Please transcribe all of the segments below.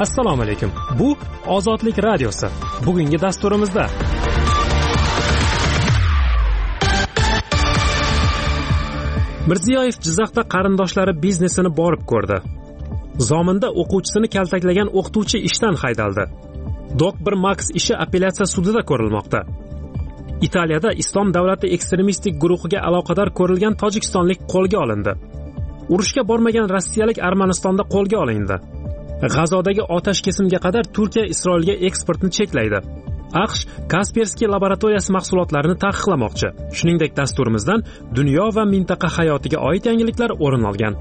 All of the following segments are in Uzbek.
Assalomu alaykum. Bu Ozodlik radiosi. Bugungi dasturimizda Mirziyoyev Jizzaxda qarindoshlari biznesini borib ko'rdi. Zominda o'quvchisini kaltaklagan o'qituvchi ishdan haydaldi. Dok1 Max ishi apellyatsiya sudida ko'rilmoqda. Italiyada Islom davlati ekstremistik guruhiga aloqador ko'rilgan tojikistonlik qo'lga olindi. Urushga bormagan rossiyalik Armanistonda qo'lga olindi. G'azodagi otash kesimga qadar Turkiya Isroilga eksportni cheklaydi. AQSh Kaspersky laboratoriyasi mahsulotlarini taqiqlamoqchi. Shuningdek, dasturimizdan dunyo va mintaqa hayotiga oid yangiliklar o'rin olgan.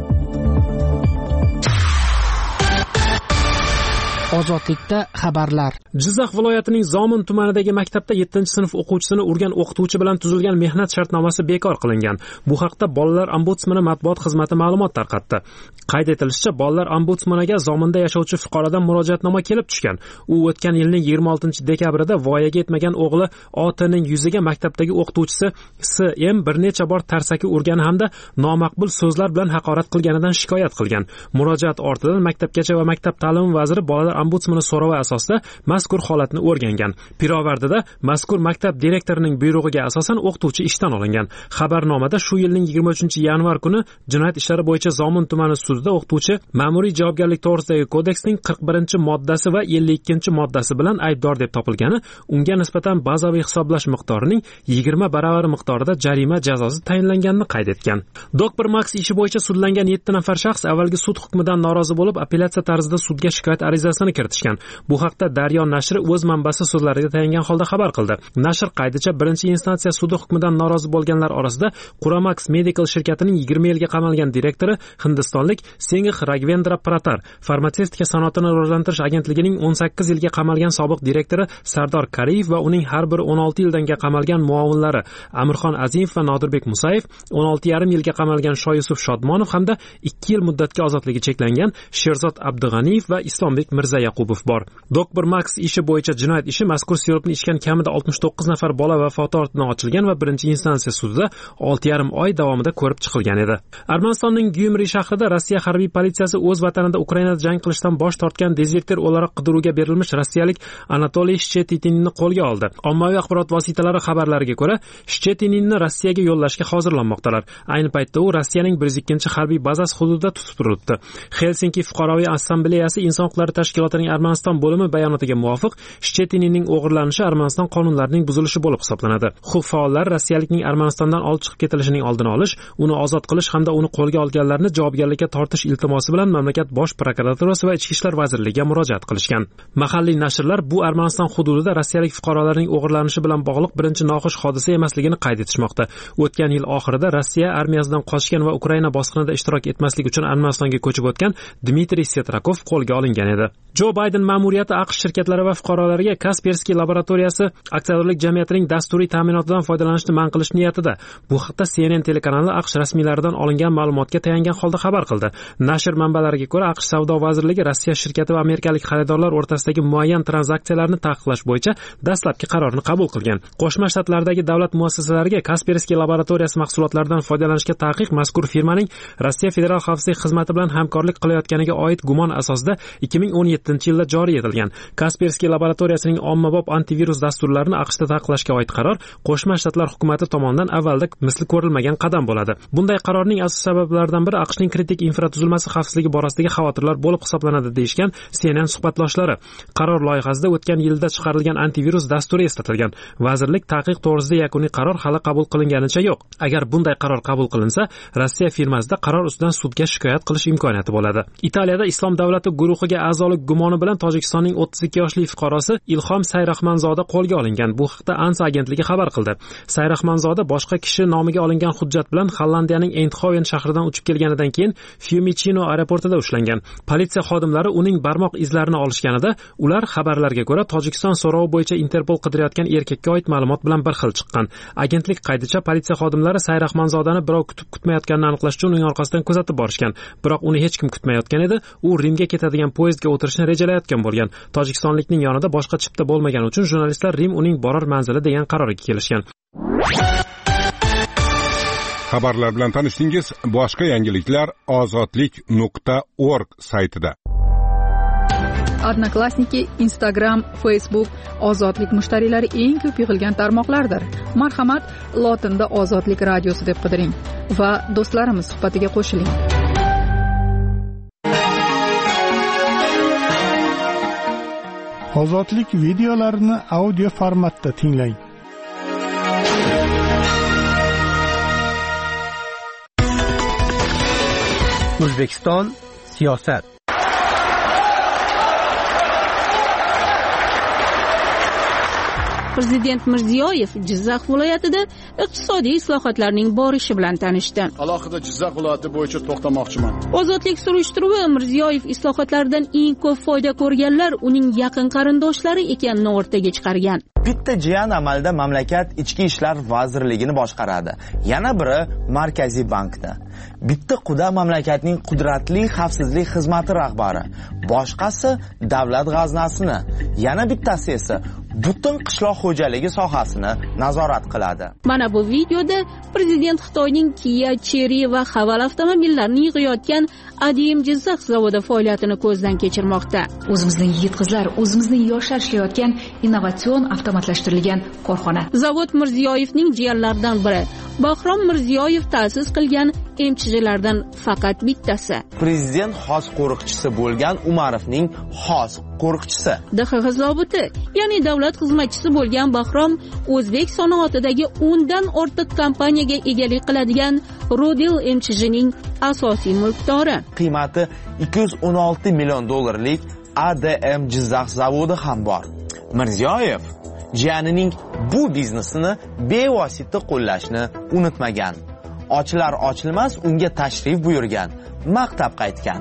Ozodlikda xabarlar. Jizzax viloyatining Zomin tumanidagi maktabda 7-sinf o'quvchisini urgan o'qituvchi bilan tuzilgan mehnat shartnomasi bekor qilingan. Bu haqda Bolalar ombudsmani matbuot xizmati ma'lumot tarqatdi. Qayd etilishicha, Bolalar ombudsmaniga Zominda yashovchi fuqarodan murojaatnoma kelib tushgan. U o'tgan yilning 26-dekabrida voyaga yetmagan o'g'li OTning yuziga maktabdagi o'qituvchisi SM bir necha bor tarsaki urgani hamda nomaqbul so'zlar bilan haqorat qilganidan shikoyat qilgan. Murojaat ortidan Maktabgacha va maktab ta'limi vaziri Bolalar ombudsmani so'rovi asosida mazkur holatni o'rgangan. Pirovardida mazkur maktab direktorining buyrug'iga asosan o'qituvchi ishdan olingan. Xabarnomada shu yilning 23-yanvar kuni Jinoyat ishlari bo'yicha Zomin tumani sudida o'qituvchi ma'muriy javobgarlik to'g'risidagi kodeksning 41-moddasi va 52-moddasi bilan aybdor deb topilgani, unga nisbatan bazaviy hisoblash miqdorining 20 baravari miqdorida jarima jazosi tayinlanganini qayd etgan. Dok1 Max ishi bo'yicha sudlangan 7 nafar shaxs avvalgi sud hukmidan norozi bo'lib, apellyatsiya tarzida sudga shikoyat arizasini kiritishgan. Bu haqda Daryo nashri o'z manbasi so'zlariga tayangan holda xabar qildi. Nashr qaydicha birinchi instansiya sudi hukmidan norozi bo'lganlar orasida Quramax Medical shirkatining 20 yilga qamalgan direktori hindistonlik Singh Ragvendra Pratar, farmatsevtika sanoatini rivojlantirish agentligining 18 yilga qamalgan sobiq direktori Sardor Kariyev va uning har bir 16 yilga qamalgan muovinlari Amirxon Azimov va Nodirbek Musayev, 16,5 yilga qamalgan Shoyusuf Shodmonov hamda 2 yil muddatga ozodligi cheklangan Sherzod Abdug'aniyev va Islombek Mirzayaqubov bor. Dok1 Max ishi bo'yicha jinoyat ishi mazkur sirupni ichgan kamida 69 nafar bola vafoti ortidan ochilgan va birinchi instansiya sudida 6,5 oy davomida ko'rib chiqilgan edi. Armanistonning Gyumri shahrida Rossiya harbiy politsiyasi o'z vatanida Ukrainada jang qilishdan bosh tortgan dezertir o'laroq qidiruvga berilmish rossiyalik Anatoliy Shchetininni qo'lga oldi. Ommaviy axborot vositalari xabarlariga ko'ra, Shchetininni Rossiyaga yo'llashga hozirlanmoqdalar. Ayni paytda u Rossiyaning 102-harbiy bazasi hududida tutib turilibdi. Helsinki fuqaroviy assambleyasi inson huquqlari tashkilotining Armaniston bo'limi bayonotiga muvofiq, Shchetininning o'g'irlanishi Armaniston qonunlarining buzilishi bo'lib hisoblanadi. Huquq faollari rossiyalikning Armanistondan olib chiqib ketilishining oldini olish, uni ozod qilish hamda uni qo'lga olganlarni javobgarlikka tortish iltimosi bilan mamlakat bosh prokuraturasi va ichki ishlar vazirligiga murojaat qilishgan. Mahalliy nashrlar bu Armaniston hududida rossiyalik fuqarolarning o'g'irlanishi bilan bog'liq birinchi noxush hodisa emasligini qayd etishmoqda. O'tgan yil oxirida Rossiya armiyasidan qochgan va Ukraina bosqinida ishtirok etmaslik uchun Armanistonga ko'chib o'tgan Dmitriy Setrakov qo'lga olingan edi. Jo Bayden ma'muriyati AQSh shirkatlari va fuqarolariga Kaspersky laboratoriyasi aksiyadorlik jamiyatining dasturiy ta'minotidan foydalanishni man qilish niyatida. Bu haqda CNN telekanali AQSh rasmiylaridan olingan ma'lumotga tayangan holda xabar qildi. Nashr manbalariga ko'ra, AQSh savdo vazirligi Rossiya shirkati va amerikalik xaridorlar o'rtasidagi muayyan tranzaksiyalarni taqiqlash bo'yicha dastlabki qarorni qabul qilgan. Qo'shma Shtatlardagi davlat muassasalariga Kaspersky laboratoriyasi mahsulotlaridan foydalanishga taqiq mazkur firmaning Rossiya Federal xavfsizlik xizmati bilan hamkorlik qilayotganiga oid gumon asosida 2017-yilda joriy etilgan. Kaspersky laboratoriyasining ommabop antivirus dasturlarini AQShda taqiqlashga oid qaror Qo'shma Shtatlar hukumati tomonidan avvalda misli ko'rilmagan qadam bo'ladi. Bunday qarorning asos sabablaridan biri AQShning kritik infratuzilmasi xavfsizligi borasidagi xavotirlar bo'lib hisoblanadi deyishgan CNN suhbatloshlari. Qaror loyihasida o'tgan yilda chiqarilgan antivirus dasturi eslatilgan. Vazirlik taqiq to'g'risida yakuniy qaror hali qabul qilinganicha yo'q. Agar bunday qaror qabul qilinsa, Rossiya firmasida qaror ustidan sudga shikoyat qilish imkoniyati bo'ladi. Italiyada Islom davlati guruhiga a'zolik gumoni bilan Tojikistonning 32 yoshli fuqarosi Ilhom Sayrahmanzoda qo'lga olingan. Bu haqda ANSA agentligi xabar qildi. Sayrahmanzoda boshqa kishi nomiga olingan hujjat bilan Hollandiyaning Eindhoven shahridan uchib kelganidan keyin Fiumicino aeroportida ushlangan. Politsiya xodimlari uning barmoq izlarini olishganida, ular xabarlarga ko'ra Tojikiston so'rovi bo'yicha Interpol qidirayotgan erkakka oid ma'lumot bilan bir xil chiqqan. Agentlik qaydicha politsiya xodimlari Sayrahmanzodani birov kutmayotganini aniqlash uchun uning orqasidan kuzatib borishgan. Biroq uni hech kim kutmayotgan edi. U Rimga ketadigan poyezdga o'tirishni rejalayotgan bo'lgan. Tojikistonlikning yonida boshqa chipta bo'lmagani uchun jurnalistlar Rim uning borar manzili degan qarorga kelishgan. Xabarlar bilan tanishdingiz. Boshqa yangiliklar ozodlik.org saytida. Odnoklassniki, Instagram, Facebook ozodlik mushtariylari eng ko'p yig'ilgan tarmoqlardir. Marhamat, lotinda ozodlik radiosi deb qidiring va do'stlarimiz suhbatiga qo'shiling. Ozodlik videolarini audio formatda tinglang. O'zbekiston siyosat. Prezident Mirziyoyev Jizzax viloyatida iqtisodiy islohotlarning borishi bilan tanishdi. Alohida Jizzax viloyati bo'yicha to'xtamoqchiman. Ozodlik surishtiruvi Mirziyoyev islohotlardan eng ko'p foyda ko'rganlar uning yaqin qarindoshlari ekanini o'rtaga chiqargan. Bitta jiyan amalda mamlakat ichki ishlar vazirligini boshqaradi. Yana biri Markaziy bankda. Bitta quda mamlakatning qudratli xavfsizlik xizmati rahbari. Boshqasi davlat g'aznasini. Yana bittasi esa butun qishloq xo'jaligi sohasini nazorat qiladi. Mana bu videoda prezident Xitoyning Kia, Chery va Haval avtomobillarini yig'ayotgan Adim Jizzax zavodi faoliyatini ko'zdan kechirmoqda. O'zimizning yigit-qizlar, o'zimizning yoshlar ishlayotgan innovatsion avtomatlashtirilgan korxona. Zavod Mirziyoyevning jiyanlaridan biri. Bahrom Mirziyoyev ta'sis qilgan MCHlardan faqat bittasi. Prezident xos qo'riqchisi bo'lgan Umarovning xos qo'riqchisi. DXX zobiti, ya'ni davlat xizmatchisi bo'lgan Bahrom o'zbek sanoatidagi 10 dan ortiq kompaniyaga egalik qiladigan Rodil MCHning asosiy mulkdori. Qiymati 216 million dollarlik ADM Jizzax zavodi ham bor. Mirziyoyev jiyanining bu biznesini bevosita qo'llashni unutmagan. Ochlar ochilmas unga tashrif buyurgan, maqtab qaytgan.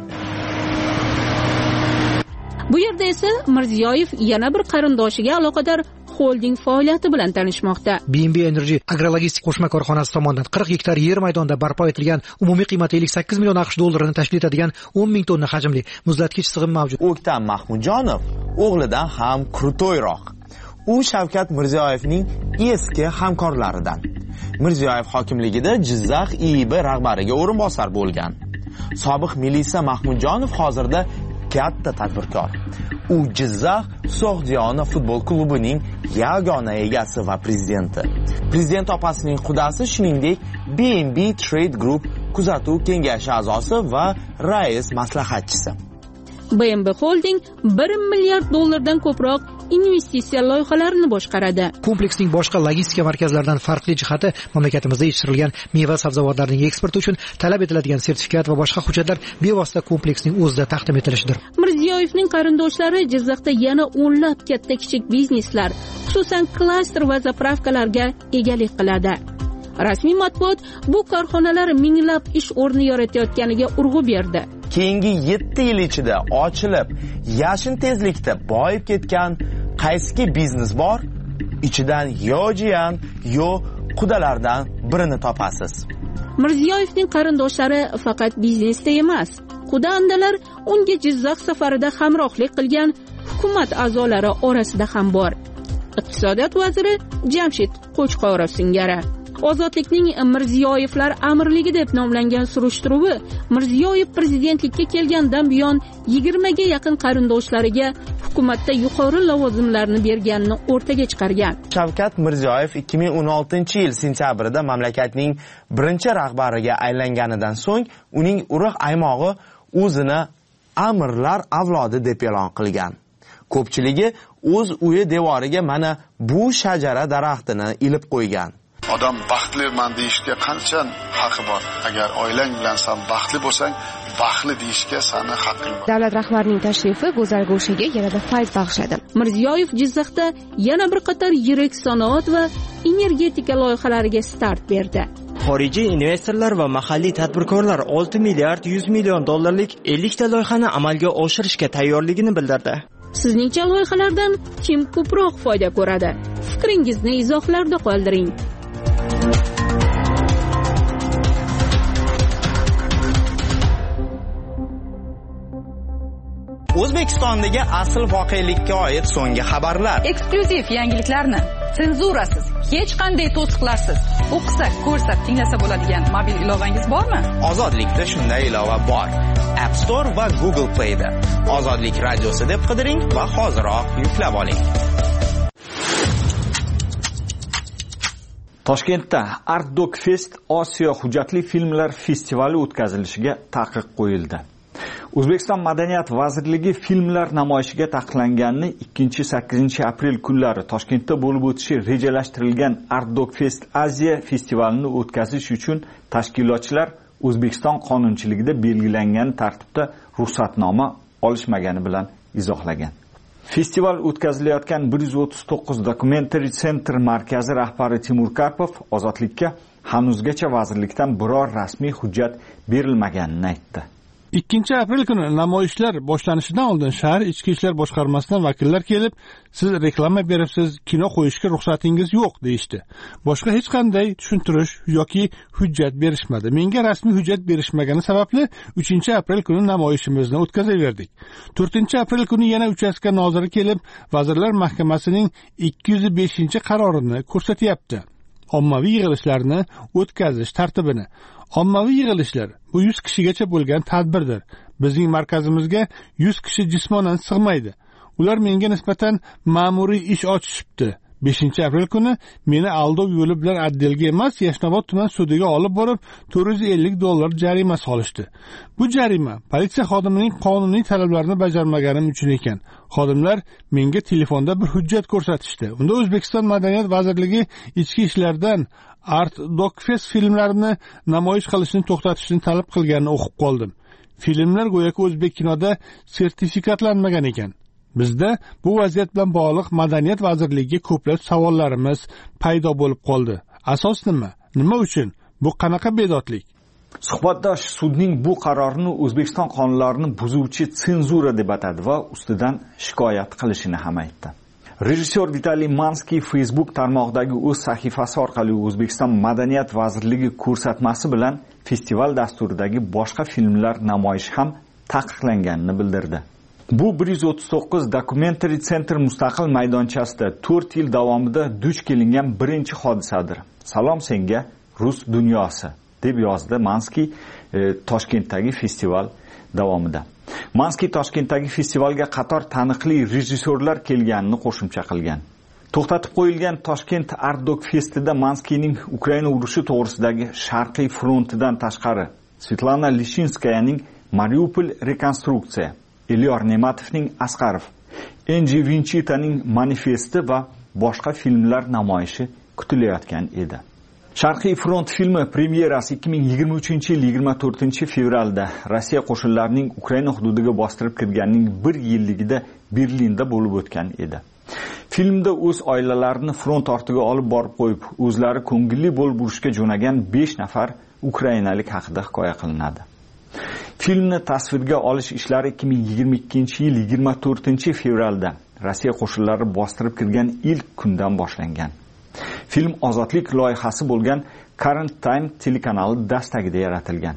Bu yerda esa Mirziyoyev yana bir qarindoshiga aloqador holding faoliyati bilan tanishmoqda. BNB Energy agrologistik qo'shma korxonasi tomonidan 40 gektar yer maydonida barpo etilgan umumiy qiymati 58 million AQSh dollarini tashkil etadigan 10 ming tonna hajmli muzlatkich sig'im mavjud. O'ktam Mahmudjonov o'g'lidan ham krutoyroq. U Shavkat Mirziyoyevning eski hamkorlaridan. Mirziyoyev hokimligida Jizzax IIB rahbariga o'rinbosar bo'lgan. Sobiq Milisa Mahmudjonov hozirda katta tadbirkor. U Jizzax So'g'diyona futbol klubining yagona egasi va prezidenti. Prezident opasining qudasi, shuningdek, BNB Trade Group kuzatuv kengashi a'zosi va rais maslahatchisi. BNB Holding 1 milliard dollardan ko'proq investitsiya loyihalarini boshqaradi. Kompleksning boshqa logistika markazlaridan farqli jihati mamlakatimizda yetishtirilgan meva sabzavotlarning eksporti uchun talab etiladigan sertifikat va boshqa hujjatlar bevosita kompleksning o'zida taqdim etilishidir. Mirziyoyevning qarindoshlari Jizzaxda yana o'nlab katta kichik bizneslar, xususan klaster va zapravkalarga egalik qiladi. Rasmiy matbuot bu korxonalar minglab ish o'rni yaratayotganiga urg'u berdi. Keyingi 7 yil ichida ochilib, yashin tezlikda boyib ketgan qaysi biznes bor? Ichidan yo jiyan, yo qudalardan birini topasiz. Mirziyoyevning qarindoshlari faqat biznesda emas, quda-andalar unga Jizzax safarida hamrohlik qilgan hukumat a'zolari orasida ham bor. Iqtisodiyot vaziri Jamshid Qo'chqorov singari. Ozodlikning Mirziyoyevlar amirligi deb nomlangan surishtiruvi Mirziyoyev prezidentlikka kelgandan buyon 20 ga yaqin qarindoshlariga hukumatda yuqori lavozimlarni berganini o'rtaga chiqargan. Shavkat Mirziyoyev 2016-yil sentyabrida mamlakatning birinchi rahbariga aylanganidan so'ng uning urug' aymog'i o'zini amirlar avlodi deb e'lon qilgan. Ko'pchiligi o'z uyi devoriga mana bu shajara daraxtini ilib qo'ygan. Odam baxtliman deyishga qancha haqqi bor? Agar oilang bilan sen baxtli bo'lsang, baxtli deyishga seni haqqing bor. Davlat rahbarining tashrifi go'zal go'shaga yanada fayz bag'ishladi. Mirziyoyev Jizzaxda yana bir qator yirik sanoat va energetika loyihalariga start berdi. Xorijiy investorlar va mahalliy tadbirkorlar 6 milliard 100 million dollarlik 50 ta loyihani amalga oshirishga tayyorligini bildirdi. Sizningcha loyihalardan kim ko'proq foyda ko'radi? Fikringizni izohlarda qoldiring. O'zbekistondagi asl voqelikka oid so'nggi xabarlar. Eksklyuziv yangiliklarni senzurasiz, hech qanday to'siqlarsiz o'qisak, ko'rsak, tinglasa bo'ladigan mobil ilovangiz bormi? Ozodlikda shunday ilova bor. App Store va Google Play da Ozodlik radiosi deb qidiring va hoziroq yuklab oling. Toshkentda Art Doc Fest Osiyo hujjatli filmlar festivali o'tkazilishiga taqiq qo'yildi. O'zbekiston Madaniyat vazirligi filmlar namoyishiga taqiqlanganini 2-8 aprel kunlari Toshkentda bo'lib o'tishi rejalashtirilgan Art Doc Fest Aziya festivalini o'tkazish uchun tashkilotchilar O'zbekiston qonunchiligida belgilangan tartibda ruxsatnoma olishmagani bilan izohlagan. Festival o'tkazilayotgan 139 Documentary Center markazi rahbari Timur Karpov Ozodlikka hanuzgacha vazirlikdan biror rasmiy hujjat berilmaganini aytdi. 2 aprel kuni namoyishlar boshlanishidan oldin shahar ichki ishlar boshqarmasidan vakillar kelib, siz reklama beribsiz, kino qo'yishga ruxsatingiz yo'q deyishdi. Boshqa hech qanday tushuntirish yoki hujjat berishmadi. Menga rasmiy hujjat berishmagani sababli 3 aprel kuni namoyishimizni o'tkazaverdik. 4 aprel kuni yana uchastka noziri kelib, Vazirlar Mahkamasining 205-qarorini ko'rsatyapti. Ommaviy yig'ilishlarni o'tkazish tartibini. Ommaviy yig'ilishlar bu 100 kishigacha bo'lgan tadbirdir. Bizning markazimizga 100 kishi jismonan sig'maydi. Ular menga nisbatan ma'muriy ish ochishibdi. 5 aprel kuni meni aldov yo'li bilan Addelga emas, Yashnobod tuman sudiga olib borib, $450 jarima solishdi. Bu jarima politsiya xodimining qonuniy talablarini bajarmaganim uchun ekan. Xodimlar menga telefonda bir hujjat ko'rsatishdi. Unda O'zbekiston Madaniyat vazirligi ichki ishlardan Art Doc Fest filmlarini namoyish qilishni to'xtatishni talab qilganini o'qib qoldim. Filmlar go'yoki o'zbek kinoda sertifikatlanmagan ekan. Bizda bu vaziyat bilan bog'liq Madaniyat vazirligiga ko'plab savollarimiz paydo bo'lib qoldi. Asos nima? Nima uchun? Bu qanaqa bedodlik? Suhbatdosh sudning bu qarorini O'zbekiston qonunlarini buzuvchi senzura deb atadi va ustidan shikoyat qilishini ham aytdi. Rejissyor Vitaliy Manskiy Facebook tarmog'idagi o'z sahifasi orqali O'zbekiston Madaniyat vazirligi ko'rsatmasi bilan festival dasturidagi boshqa filmlar namoyishi ham taqiqlanganini bildirdi. Bu 139 Documentary Center mustaqil maydonchasida 4 yil davomida duch kelingan birinchi hodisadir. Salom senga Rus dunyosi deb yozdi Manskiy Toshkentdagi festival davomida. Manskiy Toshkentdagi festivalga qator taniqli rejissyorlar kelganini qo'shimcha qilgan. To'xtatib qo'yilgan Toshkent Art Doc Festida Manskiyning Ukraina urushi to'g'risidagi Sharqiy frontidan tashqari Svetlana Lishinskayaning Mariupol rekonstruksiya, Elyor Nematovning Asqarov, Enji Vinchitaning Manifesti va boshqa filmlar namoyishi kutilayotgan edi. Sharqiy front filmi premyerasi 2023-yil 24-fevralda Rossiya qo'shinlarining Ukraina hududiga bostirib kirganining 1 yilligida Berlinda bo'lib o'tgan edi. Filmda o'z oilalarini front ortiga olib borib qo'yib, o'zlari ko'ngilli bo'lib urushga jo'nagan 5 nafar ukrainalik haqida hikoya qilinadi. Filmni tasvirga olish ishlari 2022-yil 24-fevralda Rossiya qo'shinlari bostirib kirgan ilk kundan boshlangan. Film Ozodlik loyihasi bo'lgan Current Time telekanali dastagida yaratilgan.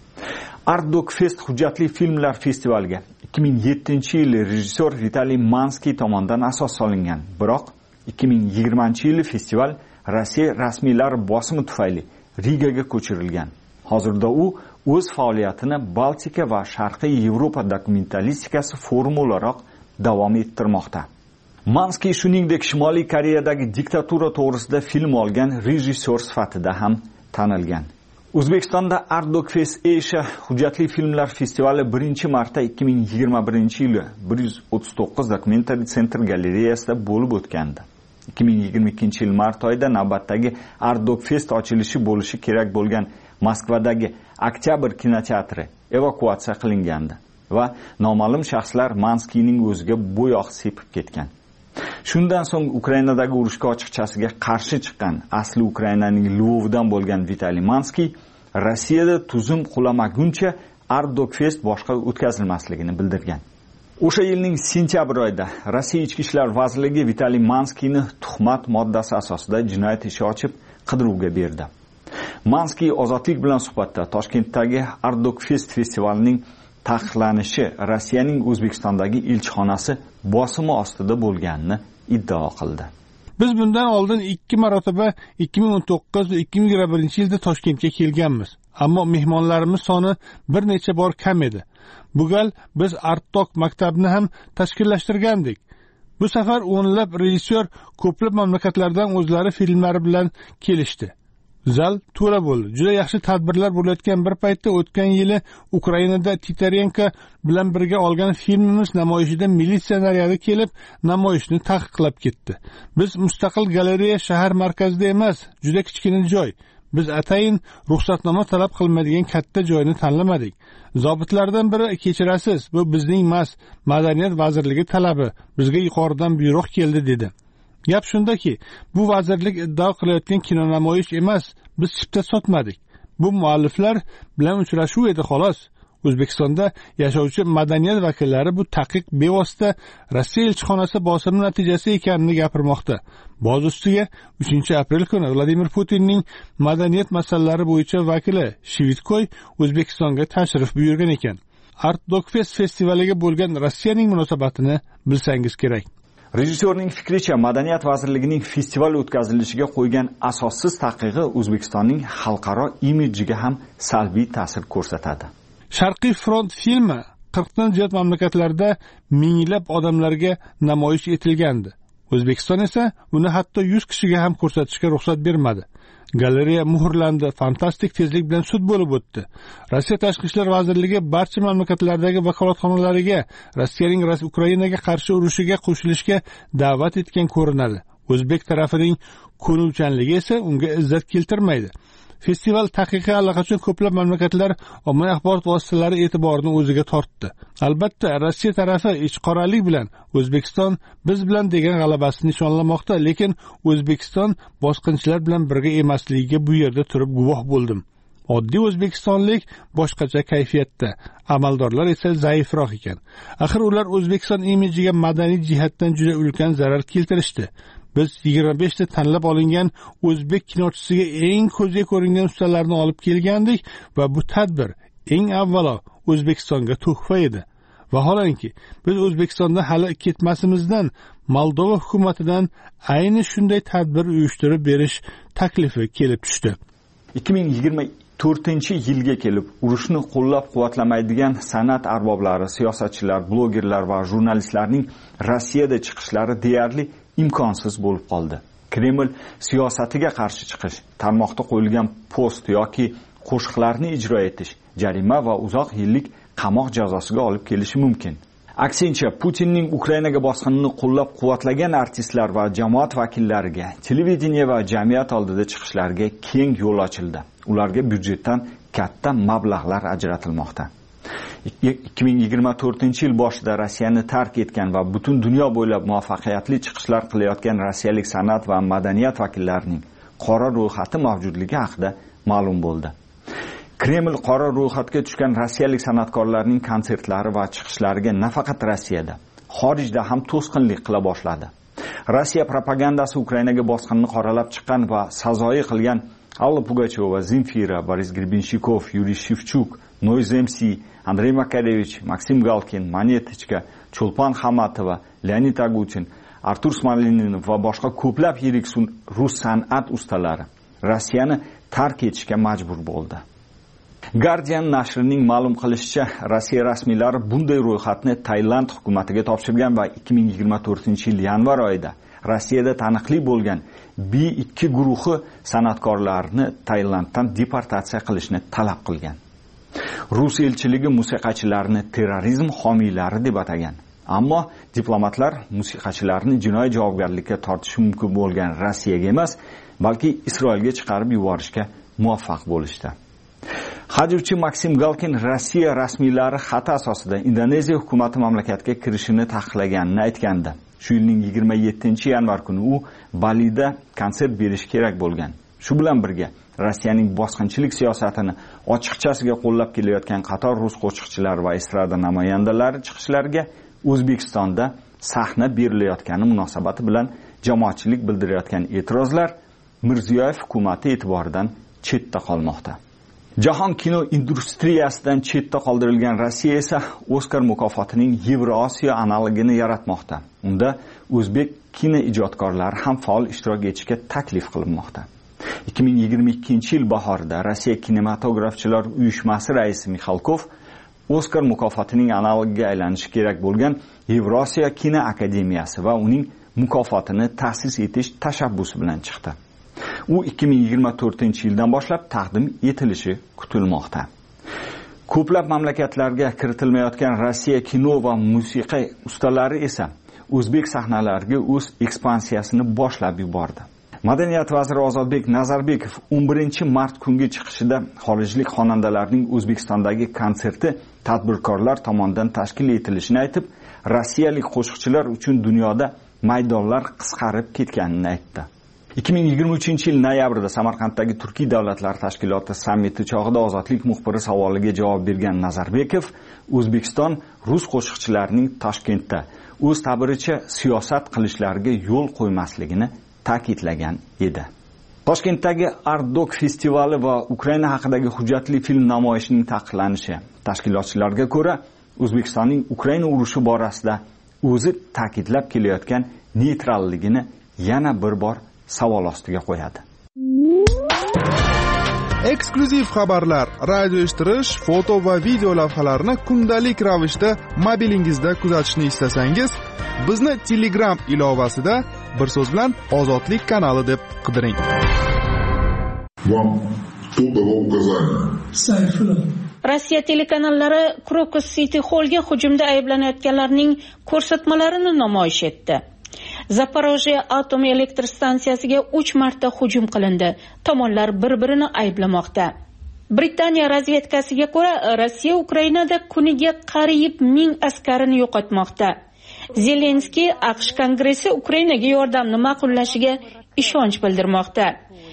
Art Doc Fest hujjatli filmlar festivaliga 2007-yil rejissyor Vitaliy Manskiy tomonidan asos solingan. Biroq 2020-yil festival Rossiya rasmiylari bosimi tufayli Rigaga ko'chirilgan. Hozirda u o'z faoliyatini Baltika va Sharqiy Yevropa dokumentalistikasi forumi o'laroq davom ettirmoqda. Manskiy shuningdek Shimoliy Koreyadagi diktatura to'g'risida film olgan rejissyor sifatida ham tanilgan. O'zbekistonda Art Doc Fest Asia hujjatli filmlar festivali 1-marta 2021-yili 139 Documentary Center galereyasida bo'lib o'tgandi. 2022-yil mart oyida navbatdagi Art Doc Fest ochilishi bo'lishi kerak bo'lgan Moskvadagi Oktyabr kinoteatri evakuatsiya qilingandi va noma'lum shaxslar Manskiyning o'ziga bo'yoq sepib ketgan. Shundan so'ng Ukrainadagi urushga ochiqchasiga qarshi chiqqan asli Ukrainaning Lvovdan bo'lgan Vitaliy Manskiy Rossiyada tuzum qulamaguncha Art Doc Fest boshqa o'tkazilmasligini bildirgan. O'sha yilning sentyabr oyida Rossiya Ichki ishlar vazirligi Vitaliy Manskiyni tuhmat moddasi asosida jinoyat ishi ochib qidiruvga berdi. Manskiy Ozodlik bilan suhbatda Toshkentdagi Art Doc Fest festivalining taqiqlanishi Rossiyaning O'zbekistondagi elchixonasi bosimi ostida bo'lganini iddao qildi. Biz bundan oldin 2 marotaba 2019 va 2021-yilda Toshkentga kelganmiz. Ammo mehmonlarimiz soni bir necha bor kam edi. Bu gal biz Artdok maktabini ham tashkillashtirgandik. Bu safar o'nlab rejissyor ko'plab mamlakatlardan o'zlari filmlari bilan kelishdi. Zal to'la bo'ldi. Juda yaxshi tadbirlar bo'layotgan bir paytda o'tgan yili Ukrainada Titarenko bilan birga olgan filmimiz namoyishida militsiya naryadi kelib, namoyishni taqiqlab ketdi. Biz mustaqil galereya shahar markazida emas, juda kichkina joy. Biz atayin ruxsatnoma talab qilmaydigan katta joyni tanlamadik. Zobitlardan biri kechirasiz, bu bizning emas, Madaniyat vazirligi talabi, bizga yuqoridan buyruq keldi dedi. Gap shundaki, bu vazirlik iddao qilayotgan kino namoyish emas, biz chipta sotmadik. Bu mualliflar bilan uchrashuv edi xolos. O'zbekistonda yashovchi madaniyat vakillari bu taqiq bevosita Rossiya elchixonasi bosimi natijasi ekanini gapirmoqda. Boz ustiga 3-aprel kuni Vladimir Putinning madaniyat masalalari bo'yicha vakili Shvitkoy O'zbekistonga tashrif buyurgan ekan. Artdokfest festivaliga bo'lgan Rossiyaning munosabatini bilsangiz kerak. Rejissyorning fikricha, Madaniyat vazirligining festival o'tkazilishiga qo'ygan asossiz taqiqi O'zbekistonning xalqaro imidjiga ham salbiy ta'sir ko'rsatadi. Sharqiy front filmi 40 dan ziyod mamlakatlarda minglab odamlarga namoyish etilgandi. O'zbekiston esa uni hatto 100 kishiga ham ko'rsatishga ruxsat bermadi. Galereya muhrlandi, fantastik tezlik bilan sud bo'lib o'tdi. Rossiya Tashqi ishlar vazirligi barcha mamlakatlardagi vakolatxonalariga Rossiyaning Ukrainaga qarshi urushiga qo'shilishga da'vat etgan ko'rinadi. O'zbek tarafining ko'nuvchanligi esa unga izzat keltirmaydi. Festival taqiqi allaqachon ko'plab mamlakatlar ommaviy axborot vositalari e'tiborini o'ziga tortdi. Albatta, Rossiya tarafi ichqoralik bilan O'zbekiston biz bilan degan g'alabasini nishonlamoqda, lekin O'zbekiston bosqinchilar bilan birga emasligiga bu yerda turib guvoh bo'ldim. Oddiy o'zbekistonlik boshqacha kayfiyatda, amaldorlar esa zaifroq ekan. Axir ular O'zbekiston imidjiga madaniy jihatdan juda ulkan zarar keltirishdi. Biz 25 ta tanlab olingan o'zbek kinochisiga eng ko'zga ko'ringan ustalarni olib kelgandik va bu tadbir eng avvalo O'zbekistonga tuhfa edi. Vaholanki, biz O'zbekistonda hali ketmasimizdan Moldova hukumatidan ayni shunday tadbir uyushtirib berish taklifi kelib tushdi. 2024-yilga kelib, urushni qo'llab-quvvatlamaydigan san'at arboblari, siyosatchilar, blogerlar va jurnalistlarning Rossiyada chiqishlari deyarli imkonsiz bo'lib qoldi. Kreml siyosatiga qarshi chiqish, tarmoqda qo'yilgan post yoki qo'shiqlarni ijro etish, jarima va uzoq yillik qamoq jazosiga olib kelishi mumkin. Aksincha, Putinning Ukrainaga bosqinini qo'llab-quvvatlagan artistlar va jamoat vakillariga, televideniya va jamiyat oldida chiqishlariga keng yo'l ochildi. Ularga byudjetdan katta mablag'lar ajratilmoqda. 2024-yil boshida Rossiyani tark etgan va butun dunyo bo'ylab muvaffaqiyatli chiqishlar qilayotgan rossiyalik san'at va madaniyat vakillarining qora ro'yxati mavjudligi haqida ma'lum bo'ldi. Kreml qora ro'yxatga tushgan rossiyalik san'atkorlarning konsertlari va chiqishlariga nafaqat Rossiyada, xorijda ham to'sqinlik qila boshladi. Rossiya propagandasi Ukrainaga bosqinni qoralab chiqqan va sazoyi qilgan Alla Pugacheva, Zemfira, Boris Grebinshikov, Yuriy Shevchuk, Noyz MC, Andrey Makarevich, Maksim Galkin, Monetichka, Chulpan Hamatova, Leonid Agutin, Artur Smalinin va boshqa ko'plab yirik rus san'at ustalari Rossiyani tark etishga majbur bo'ldi. Guardian nashrining ma'lum qilishicha, Rossiya rasmiylari bunday ro'yxatni Tailand hukumatiga topshirgan va 2024-yil yanvar oyida Rossiyada taniqli bo'lgan B2 guruhi san'atkorlarini Tailanddan deportatsiya qilishni talab qilgan. Rus elchiligi musiqachilarni terrorizm homiylari deb atagan. Ammo diplomatlar musiqachilarni jinoiy javobgarlikka tortishi mumkin bo'lgan Rossiyaga emas, balki Isroilga chiqarib yuborishga muvaffaq bo'lishdi. Hajvchi Maksim Galkin Rossiya rasmiylari xati asosida Indoneziya hukumati mamlakatga kirishini taqiqlaganini aytgandi. Shu yilning 27-yanvar kuni u Balida konsert berish kerak bo'lgan. Shu bilan birga Rossiyaning bosqinchilik siyosatini ochiqchasiga qo'llab kelayotgan qator rus qo'shiqchilari va estrada namoyandalari chiqishlariga O'zbekistonda sahna berilayotgani munosabati bilan jamoatchilik bildirayotgan e'tirozlar Mirziyoyev hukumati e'tiboridan chetda qolmoqda. Jahon kino industriyasidan chetda qoldirilgan Rossiya esa Oskar mukofotining Yevrosiyo analogini yaratmoqda. Unda o'zbek kino ijodkorlari ham faol ishtirok etishga taklif qilinmoqda. 2022-yil bahorida Rossiya kinematografchilar uyushmasi raisi Mixalkov Oskar mukofotining analogiga aylanishi kerak bo'lgan Yevrosiyo kino akademiyasi va uning mukofotini ta'sis etish tashabbusi bilan chiqdi. U 2024-yildan boshlab taqdim etilishi kutilmoqda. Ko'plab mamlakatlarga kiritilmayotgan Rossiya kino va musiqa ustalari esa o'zbek sahnalariga o'z ekspansiyasini boshlab yubordi. Madaniyat vaziri Ozodbek Nazarbekov 11-mart kungi chiqishida xorijlik xonandalarning O'zbekistondagi konserti tadbirkorlar tomonidan tashkil etilishini aytib, rossiyalik qo'shiqchilar uchun dunyoda maydonlar qisqarib ketganini aytdi. 2023-yil noyabrda Samarqanddagi Turkiy davlatlar tashkiloti sammiti chog'ida Ozodlik muxbiri savoliga javob bergan Nazarbekov, O'zbekiston rus qo'shiqchilarining Toshkentda o'z ta'biricha siyosat qilishlariga yo'l qo'ymasligini ta'kidlagan edi. Toshkentdagi Art-Doc festivali va Ukraina haqidagi hujjatli film namoyishining taqiqlanishi tashkilotchilarga ko'ra O'zbekistonning Ukraina urushi borasida o'zi ta'kidlab kelayotgan neytralligini yana bir bor savol ostiga qo'yadi. Eksklyuziv xabarlar, radio eshittirish, foto va video lavhalarni kundalik ravishda mobilingizda kuzatishni istasangiz, bizni Telegram ilovasida bir so'z bilan Ozodlik kanali deb qidiring. Rossiya telekanallari Crocus City Hallga hujumda ayblanayotganlarning ko'rsatmalarini namoyish etdi. Zaporojye atom elektr stansiyasiga 3 marta hujum qilindi. Tomonlar bir-birini ayblamoqda. Britaniya razvedkasiga ko'ra, Rossiya Ukrainada kuniga qariyb 1000 askarini yo'qotmoqda. Zelenskiy AQSh Kongressi Ukrainaga yordamni ma'qullashiga ishonch bildirmoqda.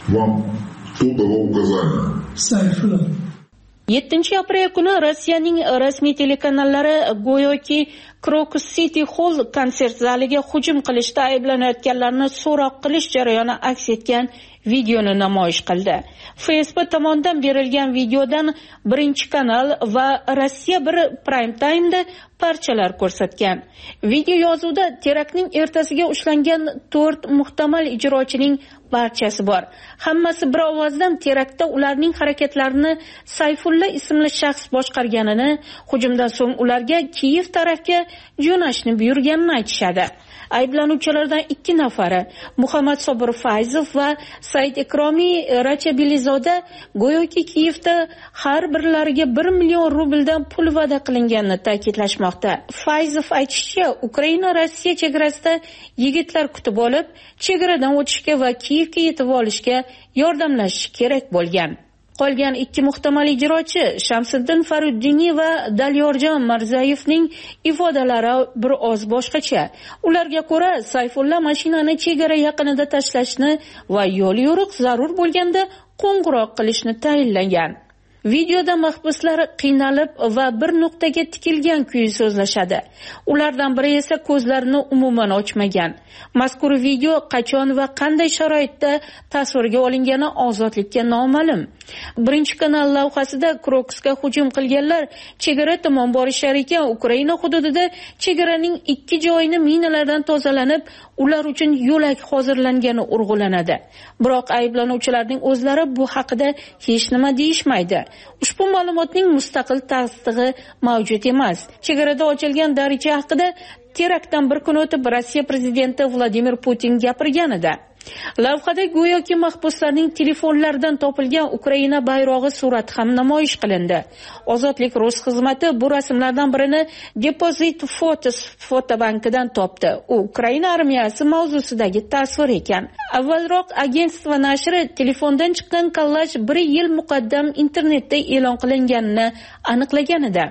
7-aprel kuni Rossiyaning rasmiy telekanallari go'yoki Crocus City Hall konsert zaliga hujum qilishda ayblanayotganlarni so'roq qilish jarayoni aks etgan videoni namoyish qildi. FSB tomonidan berilgan videodan Birinchi kanal va Rossiya 1 Prime Time'da parchalar ko'rsatgan. Video yozuvda teraktning ertasiga ushlangan 4 muhtamal ijrochining barchasi bor. Hammasi bir ovozdan teraktda ularning harakatlarini Sayfulla ismli shaxs boshqarganini, hujumdan so'ng ularga Kiyev tarafga jo'nashni buyurganini aytishadi. Ayblanuvchilardan 2 nafari Muhammad Sobir Fayzov va Said Ikromiy Rachabilizoda go'yoki Kiyevda har birlariga 1 million rubldan pul va'da qilinganini ta'kidlashmoqda. Fayzov aytishicha, Ukraina Rossiya chegarasida yigitlar kutib olib, chegaradan o'tishga va Kiyevga yetib olishga yordamlashishi kerak bo'lgan. Qolgan 2 muhtamal ijrochi Shamsiddin Faruddiniy va Dalyorjon Mirzayevning ifodalari bir oz boshqacha. Ularga ko'ra, Sayfulla mashinani chegara yaqinida tashlashni va yo'l yo'riq zarur bo'lganda qo'ng'iroq qilishni tayinlagan. Videoda mahbuslar qiynalib va bir nuqtaga tikilgan kuyi so'zlashadi. Ulardan biri esa ko'zlarini umuman ochmagan. Mazkur video qachon va qanday sharoitda tasvirga olingani ozodlikka noma'lum. Birinchi kanal lavhasida Crocusga hujum qilganlar chegara tomon borishar ekan, Ukraina hududida chegaraning 2 joyini minalardan tozalanib, ular uchun yo'lak hozirlangani urg'ulanadi. Biroq ayblanuvchilarning o'zlari bu haqida hech nima deyishmaydi. Ushbu ma'lumotning mustaqil tasdig'i mavjud emas. Chegarada ochilgan daricha haqida teraktdan bir kun o'tib Rossiya prezidenti Vladimir Putin gapirganida. Lavhada go'yoki mahbuslarning telefonlaridan topilgan Ukraina bayrog'i surati ham namoyish qilindi. Ozodlik Rus xizmati bu rasmlardan birini Deposit Photos fotobankidan topdi. U Ukraina armiyasi mavzusidagi tasvir ekan. Avvalroq agentство nashri telefondan chiqqan kollaj 1 yil muqaddam internetda e'lon qilinganini aniqlagan edi.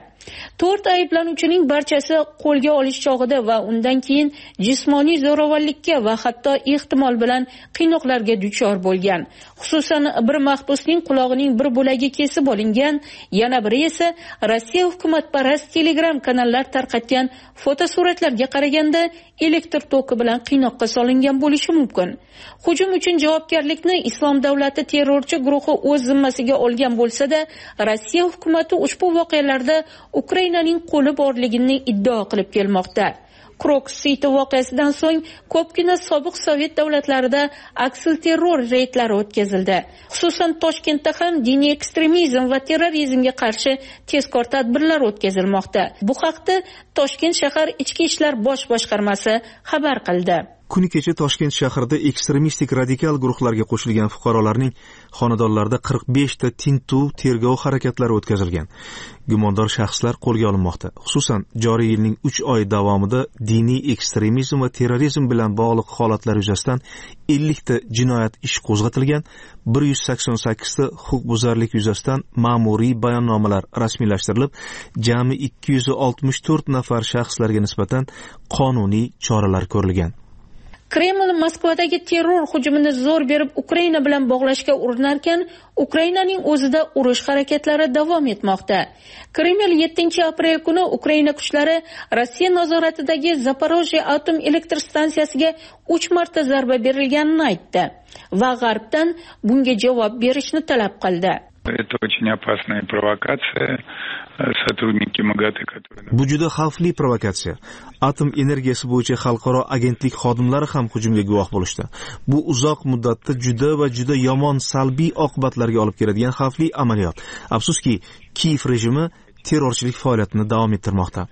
4 ayblanuvchining barchasi qo'lga olish chog'ida va undan keyin jismoniy zo'ravonlikka va hatto ehtimol bilan qiynoqlarga duchor bo'lgan. Xususan, bir mahbusning qulog'ining bir bo'lagi kesib olingan, yana biri esa Rossiya hukumatparast Telegram kanallar tarqatgan fotosuratlarga qaraganda elektr toki bilan qiynoqqa solingan bo'lishi mumkin. Hujum uchun javobgarlikni Islom davlati terrorchi guruhi o'z zimmasiga olgan bo'lsa-da, Rossiya hukumati ushbu voqealarda Ukrainaning qo'li borligini iddao qilib kelmoqda. Krok City voqeasidan so'ng ko'pgina sobiq Sovet davlatlarida aksilterror reydlari o'tkazildi. Xususan Toshkentda ham diniy ekstremizm va terrorizmga qarshi tezkor tadbirlar o'tkazilmoqda. Bu haqda Toshkent shahar Ichki ishlar bosh boshqarmasi xabar qildi. Kuni kecha Toshkent shahrida ekstremistik radikal guruhlarga qo'shilgan fuqarolarning xonadonlarida 45 ta tintuv tergov harakatlari o'tkazilgan. Gumondor shaxslar qo'lga olinmoqda. Xususan, joriy yilning 3 oy davomida diniy ekstremizm va terrorizm bilan bog'liq holatlar yuzasidan 50 ta jinoyat ishi qo'zg'atilgan, 188 ta huquqbuzarlik yuzasidan ma'muriy bayonnomalar rasmiylashtirilib, jami 264 nafar shaxslarga nisbatan qonuniy choralar ko'rilgan. Kreml Moskvadagi terror hujumini zo'r berib Ukraina bilan bog'lashga urinarkan, Ukrainaning o'zida urush harakatlari davom etmoqda. Kreml 7-aprel kuni Ukraina kuchlari Rossiya nazoratidagi Zaporojye atom elektr stansiyasiga 3 marta zarba berilganini aytdi va G'arbdan bunga javob berishni talab qildi. Это очень опасная провокация. Сотрудники МАГАТЭ, которые... Bu juda xavfli provokatsiya. Atom energiyasi bo'yicha xalqaro agentlik xodimlari ham hujumga guvoh bo'lishdi. Bu uzoq muddatda juda yomon salbiy oqibatlarga olib keladigan xavfli amaliyot. Afsuski, Kiyev rejimi terrorchilik faoliyatini davom ettirmoqda.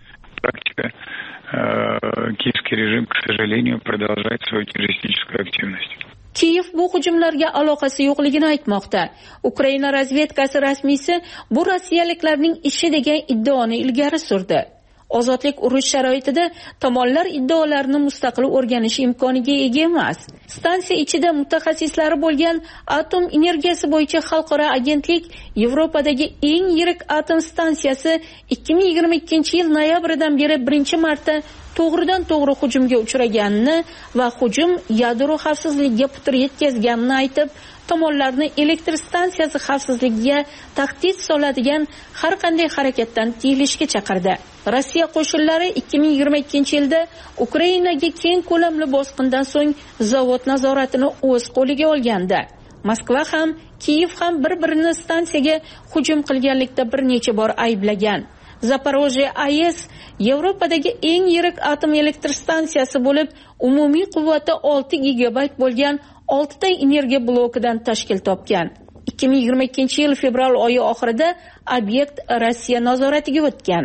Киевский режим, к сожалению, продолжает свою террористическую активность. Kiyev bu hujumlarga aloqasi yo'qligini aytmoqda. Ukraina razvedkasi rasmiysi bu rossiyaliklarning ishi degan iddaoni ilgari surdi. Ozodlik urush sharoitida tomonlar iddaolarini mustaqil o'rganish imkoniga ega emas. Stansiya ichida mutaxassislari bo'lgan atom energiyasi bo'yicha xalqaro agentlik Yevropadagi eng yirik atom stansiyasi 2022-yil noyabridan beri birinchi marta to'g'ridan-to'g'ri hujumga uchraganini va hujum yadro xavfsizligiga putur yetkazganini aytib, tomonlarni elektr stansiyasi xavfsizligiga tahdid soladigan har qanday harakatdan tiyilishga chaqirdi. Rossiya qo'shinlari 2022-yilda Ukrainaga keng ko'lamli bosqindan so'ng zavod nazoratini o'z qo'liga olgandi. Moskva ham, Kiyev ham bir-birini stansiyaga hujum qilganlikda bir necha bor ayblagan. Zaporojye AES Yevropadagi eng yirik atom elektr stansiyasi bo'lib, umumiy quvvati 6 gigabayt bo'lgan 6 ta energiya blokidan tashkil topgan. 2022-yil fevral oyi oxirida obyekt Rossiya nazoratiga o'tgan.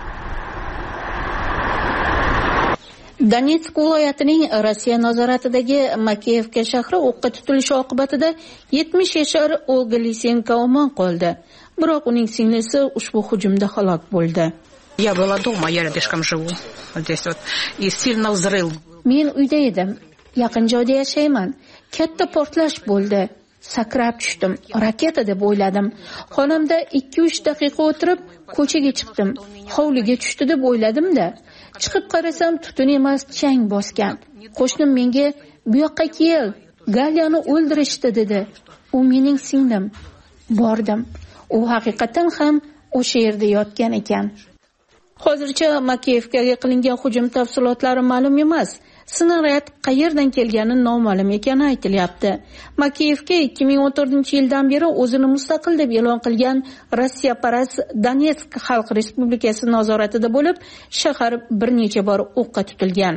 Donetsk viloyatining Rossiya nazoratidagi Makeyevka shahri o'qqa tutilishi oqibatida 70 yashar Olga Lisenko omon qoldi. Biroq uning singlisi ushbu hujumda halok bo'ldi. Я была дома, я рядышком живу. Здесь вот и сильно взрыв. Men uyda edim. Yaqin joyda yashayman. Katta portlash bo'ldi. Sakrab tushdim. Raketa deb o'yladim. Xonamda 2-3 daqiqa o'tirib, ko'chaga chiqdim. Hovliga tushdi deb o'yladim-da. Chiqib qarasam, tutun emas, chang bosgan. Qo'shnim menga, "Bu yoqqa kel, Galyani o'ldirishdi" dedi. U mening singlim. Bordim. U haqiqatan ham o'sha yerda yotgan ekan. Hozircha Makeyevkaga qilingan hujum tafsilotlari ma'lum emas. Snaryad qayerdan kelgani noma'lum ekani aytilyapti. Makeyevka 2014-yildan beri o'zini mustaqil deb e'lon qilgan Rossiyaparast Donetsk Xalq Respublikasi nazoratida bo'lib, shahar bir necha bor o'qqa tutilgan.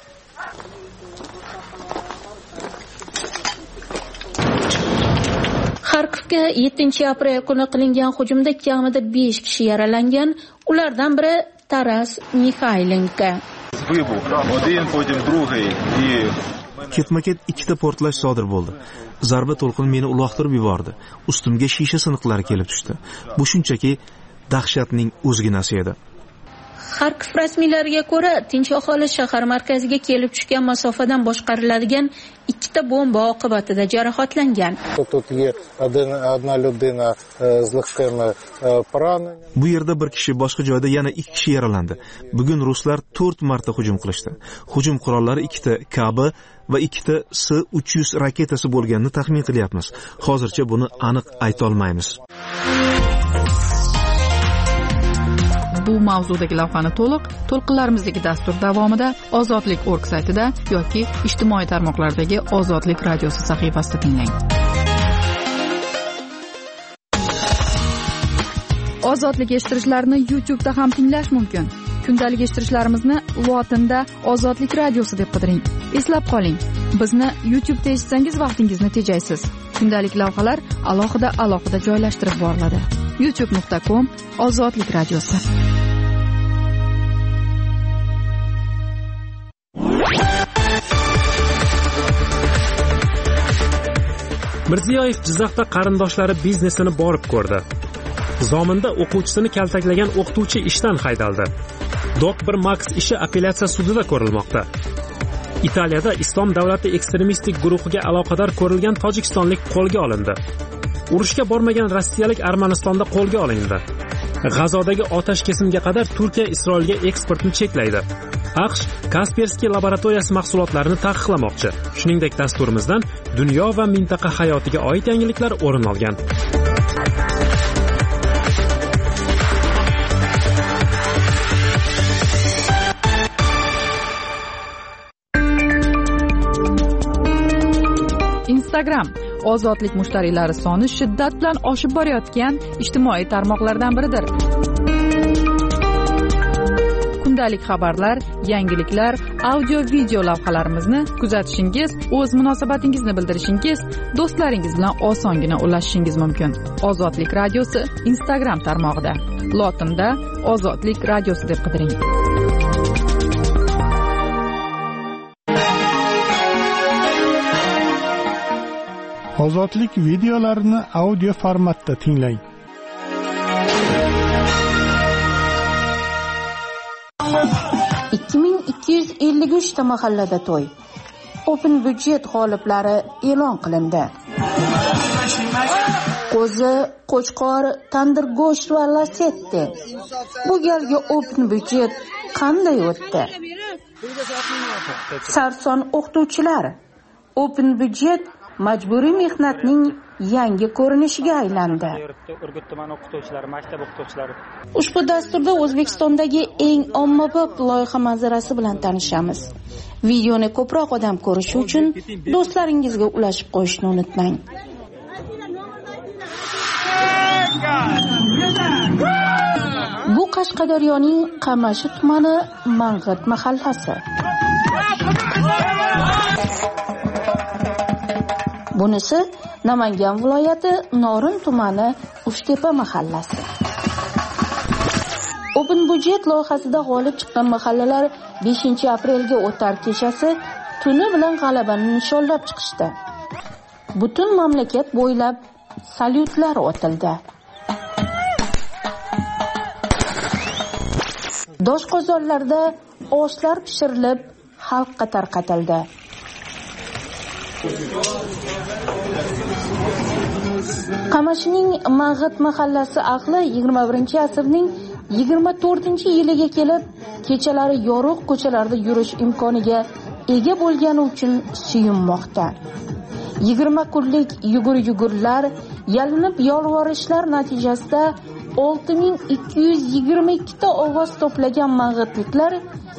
Xarkovga 7-aprel kuni qilingan hujumda kamida 5 kishi yaralangan, ulardan biri Taras Mikhaylenko. Ketma-ket 2 ta portlash sodir bo'ldi. Zarba to'lqini meni uloqtirib yubordi. Ustimga shisha siniqlari kelib tushdi. Bu shunchaki dahshatning o'zginasi edi. Xarkov rasmiylariga ko'ra, tinch aholi shahar markaziga kelib tushgan masofadan boshqariladigan 2 ta bomba oqibatida jarohatlangan. Bu yerda bir kishi, boshqa joyda yana 2 kishi yaralandi. Bugun ruslar 4 marta hujum qilishdi. Hujum qurollari 2 ta KB va 2 ta S-300 raketasi bo'lganini taxmin qilyapmiz. Hozircha buni aniq ayta olmaymiz. Bu mavzudagi lavhani to'lqinlarimizdagi dastur davomida ozodlik.org saytida yoki ijtimoiy tarmoqlardagi Ozodlik radiosi sahifasida tinglang. Ozodlik eshittirishlarni YouTube'da ham tinglash mumkin. Kundalik eshittirishlarimizni lotinda Ozodlik radiosi deb qidiring. Eslab qoling, bizni YouTube'da eshitsangiz vaqtingizni tejaysiz. Kundalik lavhalar alohida joylashtirib boriladi. youtube.com Ozodlik radiosi. Mirziyoyev Jizzaxda qarindoshlari biznesini borib ko'rdi. Zominda o'quvchisini kaltaklagan o'qituvchi ishdan haydaldi. Dok1 Max ishi apellyatsiya sudida ko'rilmoqda. Italiyada Islom davlati ekstremistik guruhiga aloqador ko'rilgan tojikistonlik qo'lga olindi. Urushga bormagan rossiyalik Armanistonda qo'lga olindi. G'azodagi otash kesimga qadar Turkiya Isroilga eksportni cheklaydi. AQSh Kaspersky laboratoriyasi mahsulotlarini taqiqlamoqchi. Shuningdek, dasturimizdan dunyo va mintaqa hayotiga oid yangiliklar o'rin olgan. Instagram ozodlik mushtariylari soni shiddat bilan oshib borayotgan ijtimoiy tarmoqlardan biridir. Kundalik xabarlar, yangiliklar, audio-video lavhalarimizni kuzatishingiz, o'z munosabatingizni bildirishingiz, do'stlaringiz bilan osongina ulashishingiz mumkin. Ozodlik radiosi Instagram tarmog'ida. Lotinda Ozodlik radiosi deb qidiring. Ozodlik videolarini audio formatda tinglang. ta mahallada to'y. Open budjet g'oliblari e'lon qilindi. Qo'zi, qo'chqor, tandir go'sht va lasetti. Bu galgi open budjet qanday o'tdi? Sarson o'qituvchilar. Open budjet majburiy mehnatning yangi ko'rinishiga aylandi. Ushbu dasturda O'zbekistondagi eng ommabop loyiha manzarasi bilan tanishamiz. Videoni ko'proq odam ko'rishi uchun do'stlaringizga ulashib qo'yishni unutmang. Bu Qashqadaryoning Qamashi tumani Mang'it mahallasi. Bunisi Namangan viloyati Norin tumani Uchtepa mahallasi. Open budjet loyihasida g'olib chiqqan mahallalar 5-aprelga o'tar kechasi tuni bilan g'alabani nishonlab chiqishdi. Butun mamlakat bo'ylab salyutlar otildi. Doshqozonlarda oshlar pishirilib, xalqqa tarqatildi. Qamashining Mang'it mahallasi ahli 21-asrning 24-yiliga kelib, kechalari yorug' ko'chalarda yurish imkoniga ega bo'lgani uchun suyunmoqda. 20 kunlik yugur-yugurlar, yalinib yolvorishlar natijasida 6222 ta ovoz to'plagan mang'itliklar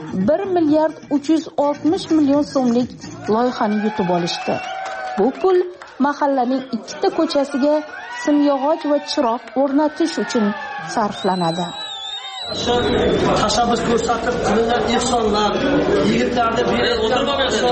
1,360 so'mlik loyihani yutib olishdi. Bu pul mahallaning 2 ta ko'chasiga simyog'och va chiroq o'rnatish uchun sarflanadi. Tashabbus ko'rsatib qilingan ehsonlar, yigitlarga berilgan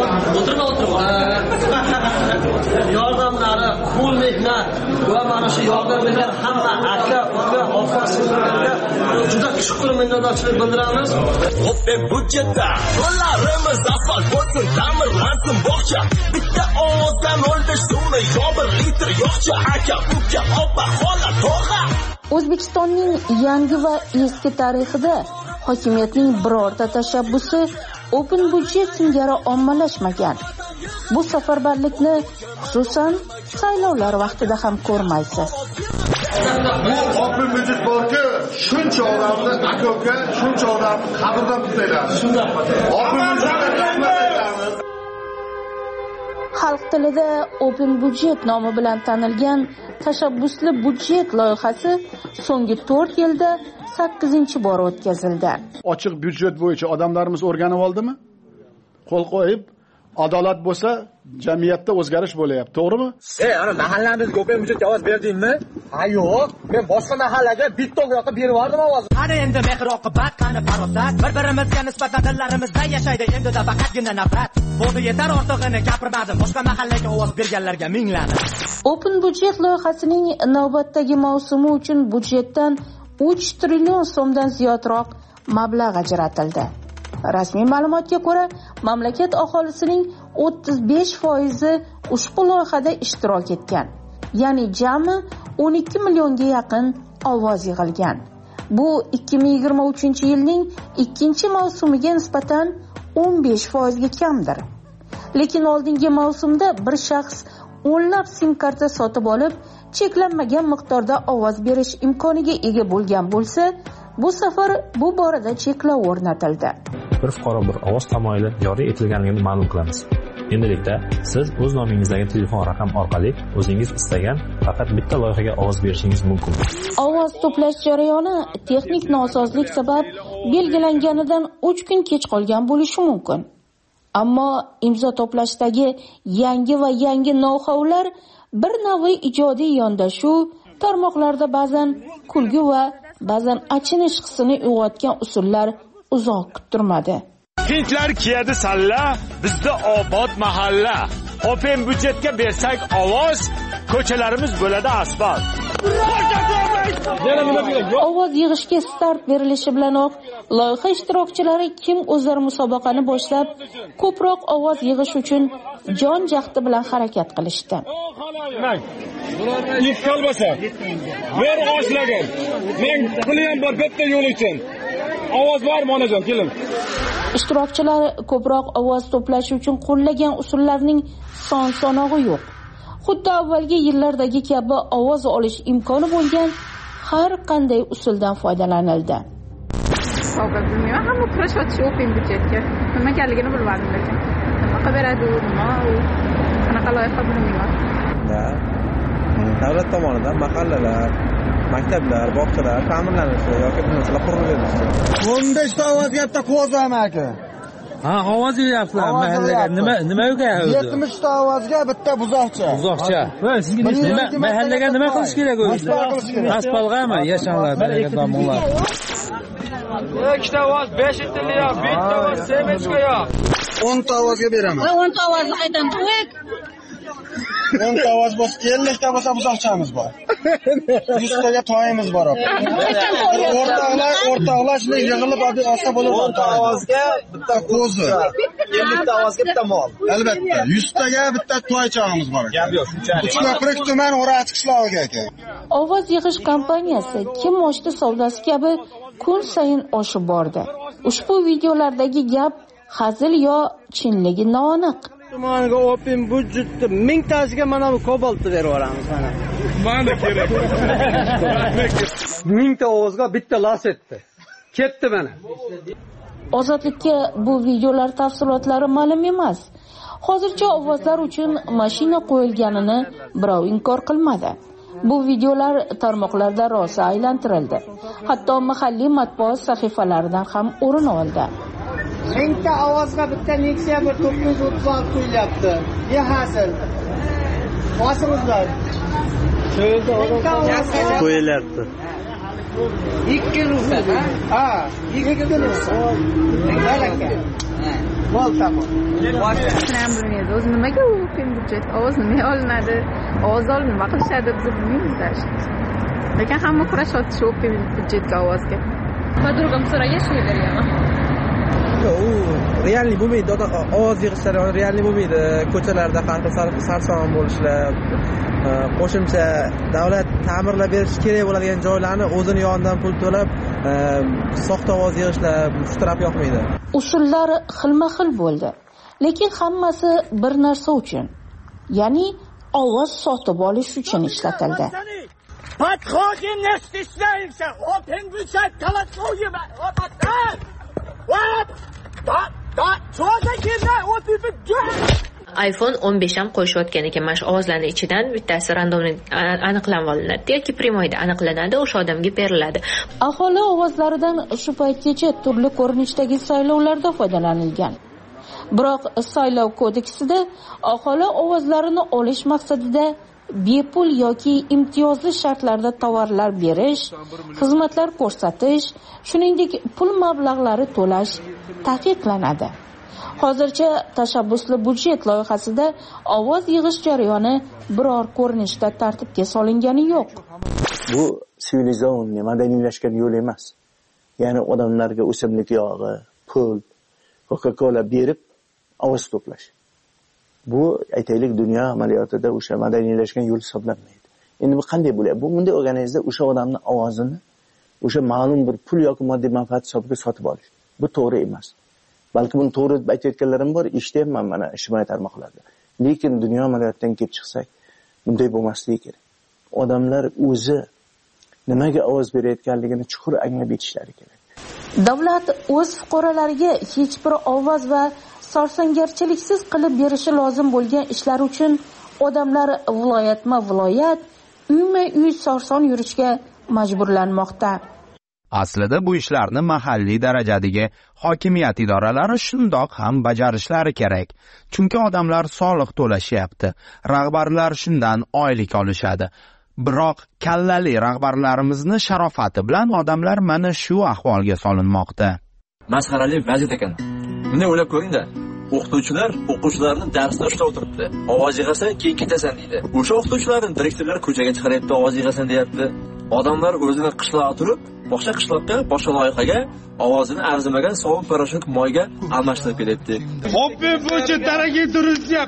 yordamlari, qo'l mehnat va mana shu yordam bergan hamma aka, uka, opa-singillarga juda chuqur minnatdorchilik bildiramiz. Open budjetda qo'llarimiz asfalt bo'lsin, ta'mirlansin bog'cha. Bitta ovozdan 15 so'mni yo 1 litr yo'qcha, aka, uka, opa, xola, tog'a. O'zbekistonning yangi va eski tarixida hokimiyatning birorta tashabbusi open budjet singari ommalashmagan. Bu safarbarlikni xususan saylovlar vaqtida ham ko'rmaysiz. Bu open budjet borki, shuncha odamni aka-uka, shuncha odamni qabrdan tutaylar. Open budjetga Xalq tilida open budjet nomi bilan tanilgan tashabbusli budjet loyihasi so'nggi 4 yilda 8-bor o'tkazildi. Ochiq budjet bo'yicha odamlarimiz o'rganib oldimi? Qo'l qo'yib, adolat bo'lsa, jamiyatda o'zgarish bo'layapti, to'g'rimi? Ana mahallamizga ko'p budjetga ovoz berdingmi? Ha, yo'q. Men boshqa mahallaga bitta yoqqa berib yubordim ovozimni. Qani endi mehr oqibat, qani farosat, bir-birimizga nisbatan dillarimizda yashaydi endi-da faqatgina nafrat. Bo'ldi yetar, ortig'ini gapirmadim. Boshqa mahallaga ovoz berganlarga minglarni. Open budjet loyihasining navbatdagi mavsumi uchun budjetdan 3 trillion so'mdan ziyodroq mablag' ajratildi. Rasmiy ma'lumotga ko'ra, mamlakat aholisining 35% ushbu loyihada ishtirok etgan. Ya'ni jami 12 millionga yaqin ovoz yig'ilgan. Bu 2023-yilning ikkinchi mavsumiga nisbatan 15% ga kamdir. Lekin oldingi mavsumda bir shaxs o'nlab sim karta sotib olib, cheklanmagan miqdorda ovoz berish imkoniga ega bo'lgan bo'lsa, bu safar bu borada cheklov o'rnatildi. Bir fuqaro bir ovoz tamoyili joriy etilganligini ma'lum qilamiz. Endilikda siz o'z nomingizdagi telefon raqam orqali o'zingiz istagan faqat bitta loyihaga ovoz berishingiz mumkin. Ovoz to'plash jarayoni texnik nosozlik sabab belgilanganidan 3 kun kech qolgan bo'lishi mumkin. Ammo imzo to'plashdagi yangi va yangi know-howlar bir nevi ijodiy yondashuv, tarmoqlarda ba'zan kulgu va ba'zan achinish hissini uyg'otgan usullar uzoq kuttirmadi. Hindlar kiyadi salla, bizda obod mahalla. Open budjetga bersak ovoz, ko'chalarimiz bo'ladi asfalt. Ovoz yig'ishga start berilishi bilanoq loyiha ishtirokchilari kim o'zlari musobaqani boshlab, ko'proq ovoz yig'ish uchun jon jahdi bilan harakat qilishdi. Ikkol bo'lsa, bir oshlagan. Men puli ham bor bitta yo'l uchun. Ovoz bormi onajon, keling. Ishtirokchilar ko'proq ovoz to'plash uchun qo'llagan usullarning son-sanog'i yo'q. Xuddi avvalgi yillardagi kabi ovoz olish imkoni bo'lgan har qanday usuldan foydalanildi. Savol bilmayman, hamma kurashyapti Open budjetga. Nimaligini bilmadim lekin. Nima beradi u, nima u? Qanaqa loyiha bilmayman. Davlat tomonidan mahallalar, maktablar, bog'chalar ta'mirlanishi yoki narsalar quriladi. 15 ta ovozga bitta kozam aka. Ha, ovoz beryapsizlar mahallaga. Nima o'gaydi? 70 ta ovozga bitta buzoqcha. Buzoqcha. Mahallaga nima qilish kerak o'zi? Asfaltgami, yashanlarda degan tomonlar. Ikkita ovoz 5 tilliyoq, bitta ovoz 7 yo'q. 10 ta ovozga beraman. 10 ta ovozni qaydan qo'yik? 10 ta ovoz bo'lsa, 50 ta bo'lsa buzoqchamiz bor. 100 taga toyimiz bor. O'rtoqlar shunday yig'ilib olsa bo'ladi. 10 ta ovozga bitta qo'zi, 50 ta ovozga bitta mol. Albatta, 100 taga bitta toy chog'imiz bor. Gap yo'q, shunchalik. Uchko'prik tuman O'rach qishlog'iga aka. Ovoz yig'ish kompaniyasi kim moshti savdosi kabi kun sayin oshib bordi. Ushbu videolardagi gap hazil yo chinligi noaniq. Tumanga Open budjetda 1000 tasiga mana bu kobaltni berib yuboramiz mana. Mana kerak. 1000 ta ovozga bitta lasetdi. Ketdi mana. Ozodlikka bu videolar tafsilotlari ma'lum emas. Hozircha ovozlar uchun mashina qo'yilganini birov inkor qilmadi. Bu videolar tarmoqlarda rosa aylantirildi. Hatto mahalliy matbuot sahifalaridan ham o'rin oldi. 1000 ta ovozga bitta Nexia 936 qo'yilyapti. Behasil. Bosimizlar. Qo'yilyapti. 2 rupiya. Ha, 2 rupiya. Malaka. Mol tamom. Ham bilmaydi. O'zi nimaga u budjet? Ovoz nima olinadi? Ovoz olib nima qilishadi biz bilmaymiz. Lekin hamma kurashyapti shu budjetga ovozga. Подругам so'ragan shu beryapman. U realniy bo'lmaydi. Ovoz yig'ishlar realniy bo'lmaydi. Ko'chalarda har xil sarson bo'lishlar, qo'shimcha davlat ta'mirlab berish kerak bo'ladigan joylarni o'zini yonidan pul to'lab soxta ovoz yig'ishlar shu taraf yoqmaydi. Usullar xilma-xil bo'ldi, lekin hammasi bir narsa uchun, ya'ni ovoz sotib olish uchun ishlatildi. Подходим не стесняемся. Open budget голосуем. iPhone 15 ham qo'shayotgan ekan. Mana shu ovozlarning ichidan bittasi randomli aniqlanib olinadi yoki primoyda aniqlanadi, o'sha odamga beriladi. Aholi ovozlaridan shu paytgacha turli ko'rinishdagi saylovlarda foydalanilgan. Biroq saylov kodeksida aholi ovozlarini olish maqsadida bepul yoki imtiyozli shartlarda tovarlar berish, xizmatlar ko'rsatish, shuningdek pul mablag'lari to'lash taqiqlanadi. Hozircha tashabbusli budjet loyihasida ovoz yig'ish jarayoni biror ko'rinishda tartibga solingani yo'q. Bu sivilizatsiya madaniylashgan yo'l emas. Ya'ni odamlarga o'simlik yog'i, pul, Coca-Cola berib ovoz to'plash. Bu aytaylik dunyo amaliyotida o'sha madaniylashgan yo'l hisoblanmaydi. Endi bu qanday bo'ladi? Bu bunday organizmda o'sha odamning ovozini o'sha ma'lum bir pul yoki moddiy manfaat hisobiga sotib olish. Bu to'g'ri emas. Balki buni to'g'ri deb aytayotganlarim bor, eshitayapman mana ijtimoiy tarmoqlarda. Lekin dunyo amaliyotidan kelib chiqsak, bunday bo'lmasligi kerak. Odamlar o'zi nimaga ovoz berayotganligini chuqur anglab yetishlari kerak. Davlat o'z fuqarolariga hech bir ovoz va sarsangarchiliksiz qilib berishi lozim bo'lgan ishlar uchun odamlar viloyatma-viloyat, uyma-uy sarson yurishga majburlanmoqda. Aslida bu ishlarni mahalliy darajadagi hokimiyat idoralari shundoq ham bajarishlari kerak. Chunki odamlar soliq to'lashyapti, rahbarlar shundan oylik olishadi. Biroq kallali rahbarlarimizni sharofati bilan odamlar mana shu ahvolga solinmoqda. Masxarali vaziyat ekan. Buni o'ylab ko'ring-da. O'qituvchilar o'quvchilarni darsda ushlab o'tiribdi. Ovoz yig'asan, keyin ketasan deydi. O'sha o'qituvchilarning direktorlar ko'chaga chiqaryapti, ovoz yig'asan deyapti. Odamlar o'zini qishloqqa turib, boshqa qishloqqa, boshqa loyihaga ovozini arzimagan sovuq parashut moyga almashtirib ketyapti. Open budjet, дорогие друзья,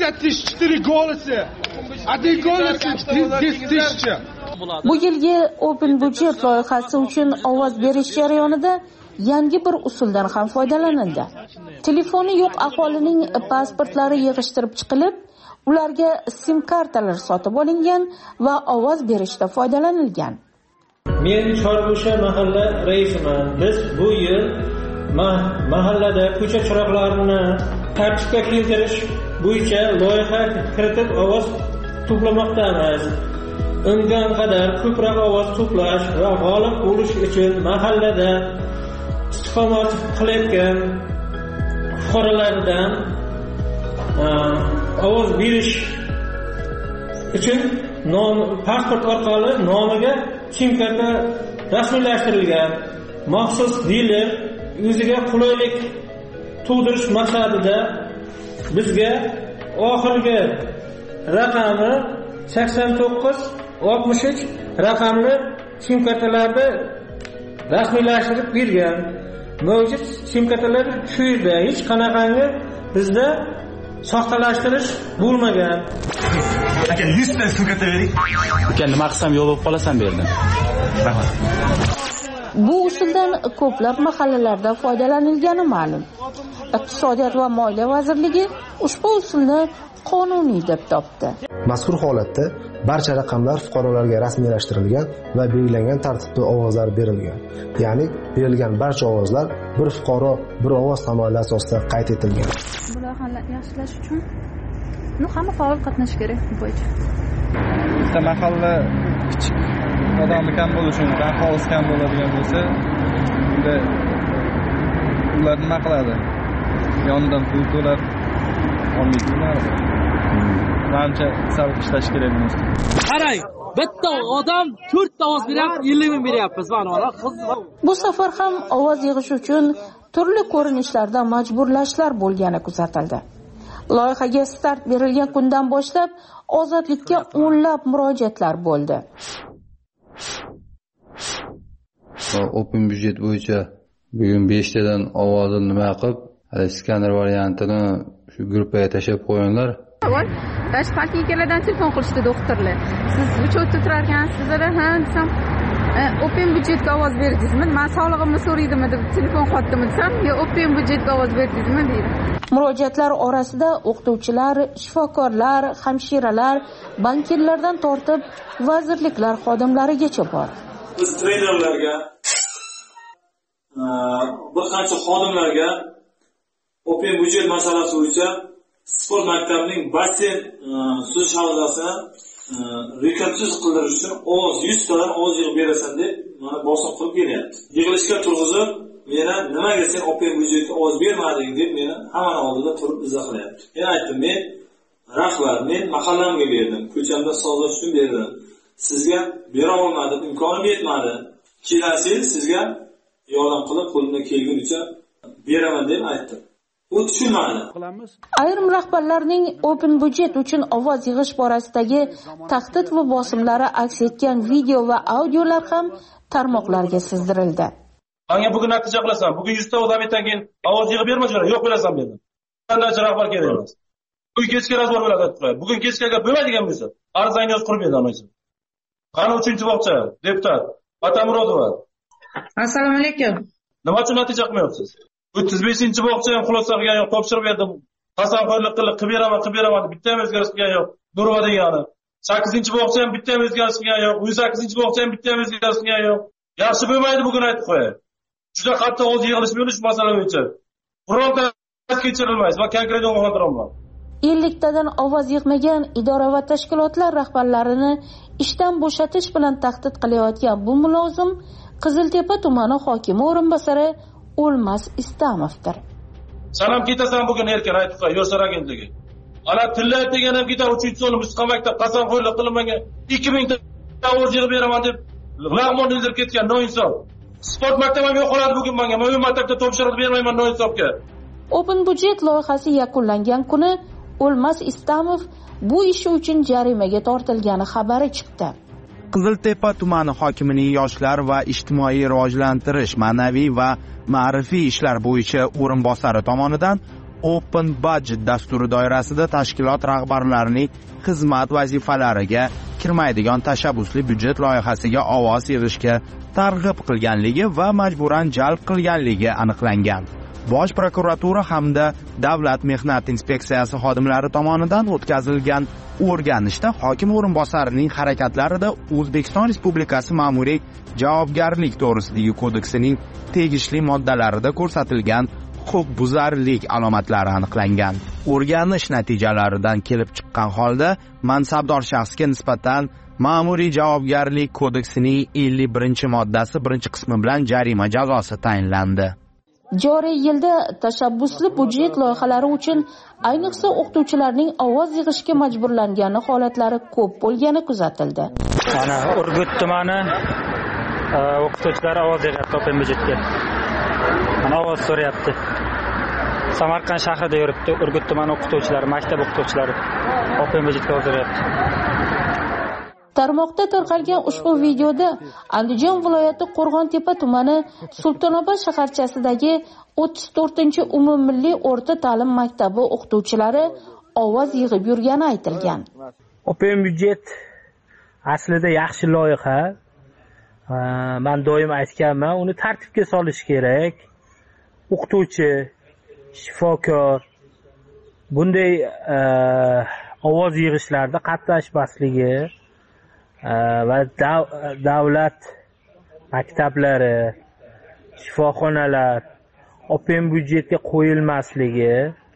54 голоса. Один голос 10 тысяч. Bu yilgi Open budjet loyihasi uchun ovoz berish jarayonida yangi bir usuldan ham foydalanildi. Telefoni yo'q aholining pasportlari yig'ishtirib chiqilib, ularga sim kartalar sotib olingan va ovoz berishda foydalanilgan. Men Chorbo'sha mahalla raisiman. Biz bu yil mahallada ko'cha chiroqlarini tartibga keltirish bo'yicha loyiha kiritib ovoz to'plamoqdamiz. Imkon qadar ko'proq ovoz to'plash va g'olib bo'lish uchun mahallada istiqomat qilayotgan fuqarolardan ovoz berish uchun pasport orqali nomiga sim karta rasmiylashtirilgan maxsus diler o'ziga qulaylik tug'dirish maqsadida bizga oxirgi raqami 8963 raqamli sim kartalarni rasmiylashtirib bergan. Mavjud sim kartalar shu yerda, hech qanaqangi bizda soxtalashtirish bo'lmagan. Aka 100 ta sim karta bering. Aka nima qilsam yo'l bo'lib qolasan bu yerda. Rahmat. Bu usuldan ko'plab mahallalarda foydalanilgani ma'lum. Iqtisodiyot va Moliya vazirligi ushbu usulni qonuniy deb topdi. Mazkur holatda barcha raqamlar fuqarolarga rasmiylashtirilgan va belgilangan tartibda ovozlar berilgan. Ya'ni berilgan barcha ovozlar bir fuqaro bir ovoz tamoyili asosida qayd etilgan. Bu loyihani yaxshilash uchun hamma faol qatnashish kerak bu bo'yicha. Bizda mahalla kichik odamlar kam bo'lishi uchun, aholisi kam bo'ladigan bo'lsa, unda ular nima qiladi? Yonidan pul to'lab olmaydilar. Qancha sal ishlash kerak bo'lsa. Qarang, bitta odam 4 ta ovoz beryapti, 50 ming beryapmiz. Bu safar ham ovoz yig'ish uchun turli ko'rinishlarda majburlashlar bo'lgani kuzatildi. Loyihaga start berilgan kundan boshlab ozodlikka o'nlab murojaatlar bo'ldi. Open budjet bo'yicha bugun 5 tadan ovozni nima qilib, skaner variantini shu gruppaga tashab qo'yinglar. Dash partiyalardan telefon qilishdi doktorlar. Siz uchotda turar ekansiz, sizlar desam, Open budjetga ovoz berdingizmi? Men sog'lig'imni so'raydimi deb telefon qotdimi desam, "Yo'q, Open budjetga ovoz berdingizmi?" deydi. Murojaatlar orasida o'qituvchilar, shifokorlar, hamshiralar, bankirlardan tortib vazirliklar xodimlarigacha bor. Biz trenerlarga, bir qancha xodimlarga Open budjet masalasi bo'yicha sport maktabining basseyn suzish havzasini rekonstruksiya qildirish uchun ovoz 100 tadan ovoz yig'ib berasan deb mana bosim qilib kelyapti. Yig'ilishga turg'izib meni nimaga sen open byudjetga ovoz bermading deb meni hammani oldida turib izohlayapti. Men aytdim, men rahbar, men mahallamga berdim, ko'chamda sozlash uchun berdim. Sizga bera olmadim, imkonim yetmadi. Kelasi yil sizga yordam qilib qo'limdan kelgunicha beraman deb aytdim. U tushunmadi. Ayrim rahbarlarning open budjet uchun ovoz yig'ish borasidagi tahdid va bosimlari aks etgan video va audiolar ham tarmoqlarga sizdirildi. Menga bugun natija qilasan, bugun 100 ta odamdan keyin ovoz yig'ib berma jo'ra, yo'q bilasan meni. Qanday rahbar kerak emas. Bugun kechga razbor bo'ladi. Bugun kechgaga bo'lmaydigan bo'lsa, arzangiz qurib beramiz. Qani 3-bog'cha deputat Atamurodova. Assalomu alaykum. Nima uchun natija qilmayapsiz? 35-bog'cha ham xulosa qilgan yo'q, topshirib berdim. Qasamxo'rlik qilib qilib beraman, bitta ham o'zgarish qilgan yo'q. Nurva degani. 8-bog'cha ham bitta ham o'zgarish qilgan yo'q. 18-bog'cha ham bitta ham o'zgarish qilgan yo'q. Yaxshi bo'lmaydi bugun aytib qo'yay. Juda qattiq ovoz yig'ilish bo'lish masala bo'yicha. Bironta kechirilmaysiz va konkret ogohlantiraman. 50 tadan ovoz yig'magan idora va tashkilotlar rahbarlarini ishdan bo'shatish bilan tahdid qilayotgan bu mulozim Qiziltepa tumani hokimi o'rinbosari O'lmas Istamovdir. Sen ham ketasan bugun erkin aytib qo'y, yo'l agentligiga. Ana tilla degan ham ketar 3-so'm mustaqillikda qasamxo'rlik qilinmagan 2000 ta ovoz yig'ib beraman deb lag'mon ildirib ketgan noinsof. Sport maktabim yo'q qoladi bugun menga. Men maktabda topshiriq bermayman noinsofga. Open budjet loyihasi yakunlangan kuni O'lmas Istamov bu ishi uchun jarimaga tortilgani xabari chiqdi. Qiziltepa tumani hokimining yoshlar va ijtimoiy rivojlantirish, ma'naviy va ma'rifiy ishlar bo'yicha o'rinbosari tomonidan Open Budget dasturi doirasida tashkilot rahbarlarining xizmat vazifalariga kirmaydigan tashabbusli byudjet loyihasiga ovoz yig'ishga targ'ib qilganligi va majburan jalb qilganligi aniqlangan. Bosh prokuratura hamda Davlat mehnat inspeksiyasi xodimlari tomonidan o'tkazilgan o'rganishda hokim o'rinbosarining harakatlarida O'zbekiston Respublikasi ma'muriy javobgarlik to'g'risidagi kodeksining tegishli moddalarida ko'rsatilgan huquqbuzarlik alomatlari aniqlangan. O'rganish natijalaridan kelib chiqqan holda mansabdor shaxsga nisbatan ma'muriy javobgarlik kodeksining 51-moddasi 1-qismi bilan jarima jazosi tayinlandi. Joriy yilda tashabbusli byudjet loyihalari uchun ayniqsa o'qituvchilarning ovoz yig'ishga majburlangani holatlari ko'p bo'lgani kuzatildi. Mana Urgut tumani o'qituvchilari ovoz yig'yapti open byudjetga. Mana ovoz so'rayapti. Samarqand shahrida yuribdi Urgut tumani o'qituvchilari, maktab o'qituvchilari open byudjetga ovoz beryapti. Tarmoqda tarqalgan ushbu videoda Andijon viloyati Qo'rg'ontepa tumani Sultonobod shaharchasidagi 34-umummilliy o'rta ta'lim maktabi o'qituvchilari ovoz yig'ib yurgani aytilgan. Open byudjet aslida yaxshi loyiha. Men doim aytganman, uni tartibga solish kerak. O'qituvchi, shifokor bunday ovoz yig'ishlarda qatnashmasligi va davlat maktablari, shifoxonalar open byudjetga qo'yilmasligi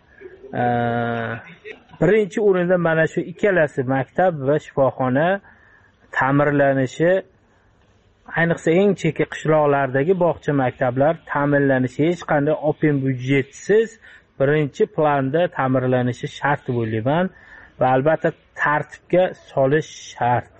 birinchi o'rinda mana shu ikkalasi maktab va shifoxona ta'mirlanishi, ayniqsa eng chekka qishloqlardagi bog'cha maktablar ta'mirlanishi hech qanday open byudjetsiz birinchi planda ta'mirlanishi shart deb o'ylayman va albatta tartibga solish shart.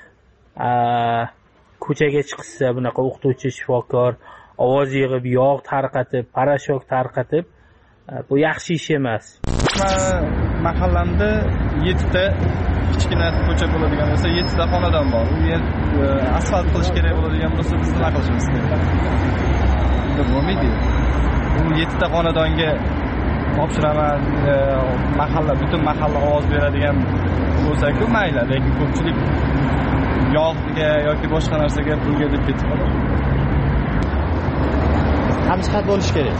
Ko'chaga chiqsa bunaqa o'qituvchi, shifokor ovoz yig'ib, yog' tarqatib, parashok tarqatib, bu yaxshi ish emas. Mahallamda 7 ta kichkina ko'cha bo'ladigan bo'lsa, 7 ta xonadon bor. U yer asfalt qilish kerak bo'ladigan bo'lsa, biz nima qilishimiz kerak? Bunda bo'lmaydi. Bu 7 ta xonadonga topshiraman, butun mahalla ovoz beradigan bo'lsa-ku mayli, lekin ko'pchilik yog'ga yoki boshqa narsaga pulga deb ketib qoladi. Hamjihat bo'lish kerak.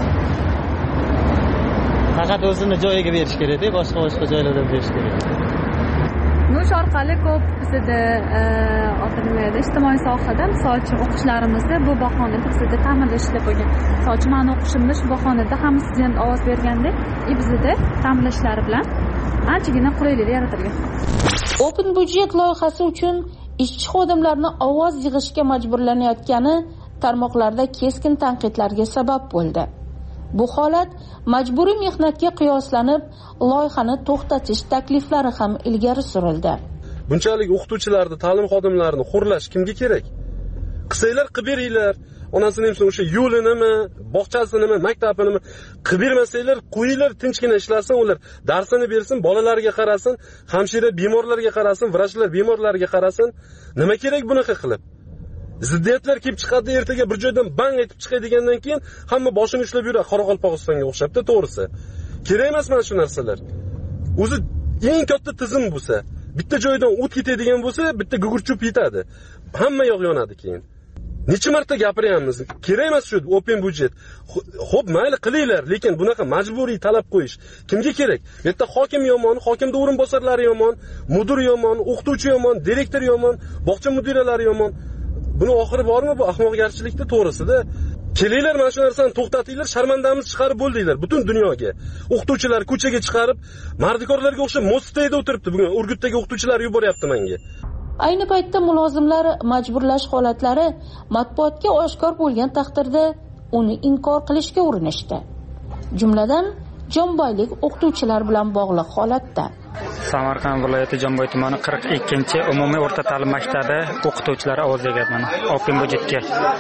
Faqat o'zini joyiga berish kerak-da, boshqa joylarga berish kerak. Shu orqali ko'p bizda ijtimoiy sohada, misol uchun o'qishlarimizni bu bahonada bizda ta'mirlash ishlab qo'ygan. Misol uchun men o'qishimda shu bahonada hamma student ovoz berganda, bizda ta'mirlashlari bilan anchagina qulayliklar yaratilgan. Open byudjet loyihasi uchun ishchi xodimlarni ovoz yig'ishga majburlanayotgani tarmoqlarda keskin tanqidlarga sabab bo'ldi. Bu holat majburiy mehnatga qiyoslanib, loyihani to'xtatish takliflari ham ilgari surildi. Bunchalik o'qituvchilarni, ta'lim xodimlarini xo'rlash kimga kerak? Qilsanglar qilib beringlar. Onasini ham o'sha yo'linimi, bog'chasinimi, maktabinimi qilib bermasanglar, qo'yinglar, tinchgina ishlasin, ular darsini bersin, bolalarga qarasin, hamshira bemorlarga qarasin, vrachlar bemorlarga qarasin. Nima kerak bunaqa qilib? Ziddiyatlar kelib chiqadi, ertaga bir joydan bang etib chiqadigandan keyin hamma boshini ushlab yuradi, Qoraqalpog'istonga o'xshabdi, to'g'risi. Kerak emas mana shu narsalar. O'zi eng katta tizim bo'lsa, bitta joydan o't ketadigan bo'lsa, bitta gugurchup yetadi. Hamma yoq yonadi keyin. Necha marta gapiryapmiz? Kerak emas shu open budjet. Xo'p, mayli qilinglar, lekin bunaqa majburiy talab qo'yish kimga kerak? Bu yerda hokim yomon, hokimning o'rinbosarlari yomon, mudir yomon, o'qituvchi yomon, direktor yomon, bog'cha mudiralari yomon. Buni oxiri bormi bu ahmoqgarchilikda, to'g'risida? Kelinglar, mana shu narsani to'xtatinglar, sharmandamiz chiqarib bo'ldinglar butun dunyoga. O'qituvchilar ko'chaga chiqarib, mardikorlarga o'xshab mostayda o'tiribdi. Bugun Urgutdagi o'qituvchilar yuboryapti menga. Ayni paytda mulozimlar majburlash holatlari matbuotga oshkor bo'lgan taqdirda uni inkor qilishga urinishdi. Jumladan, Jomboylik o'qituvchilar bilan bog'liq holatda. Samarqand viloyati Jomboy tumani 42-umumiy o'rta ta'lim maktabi o'qituvchilari ovoz bergan open budjetga.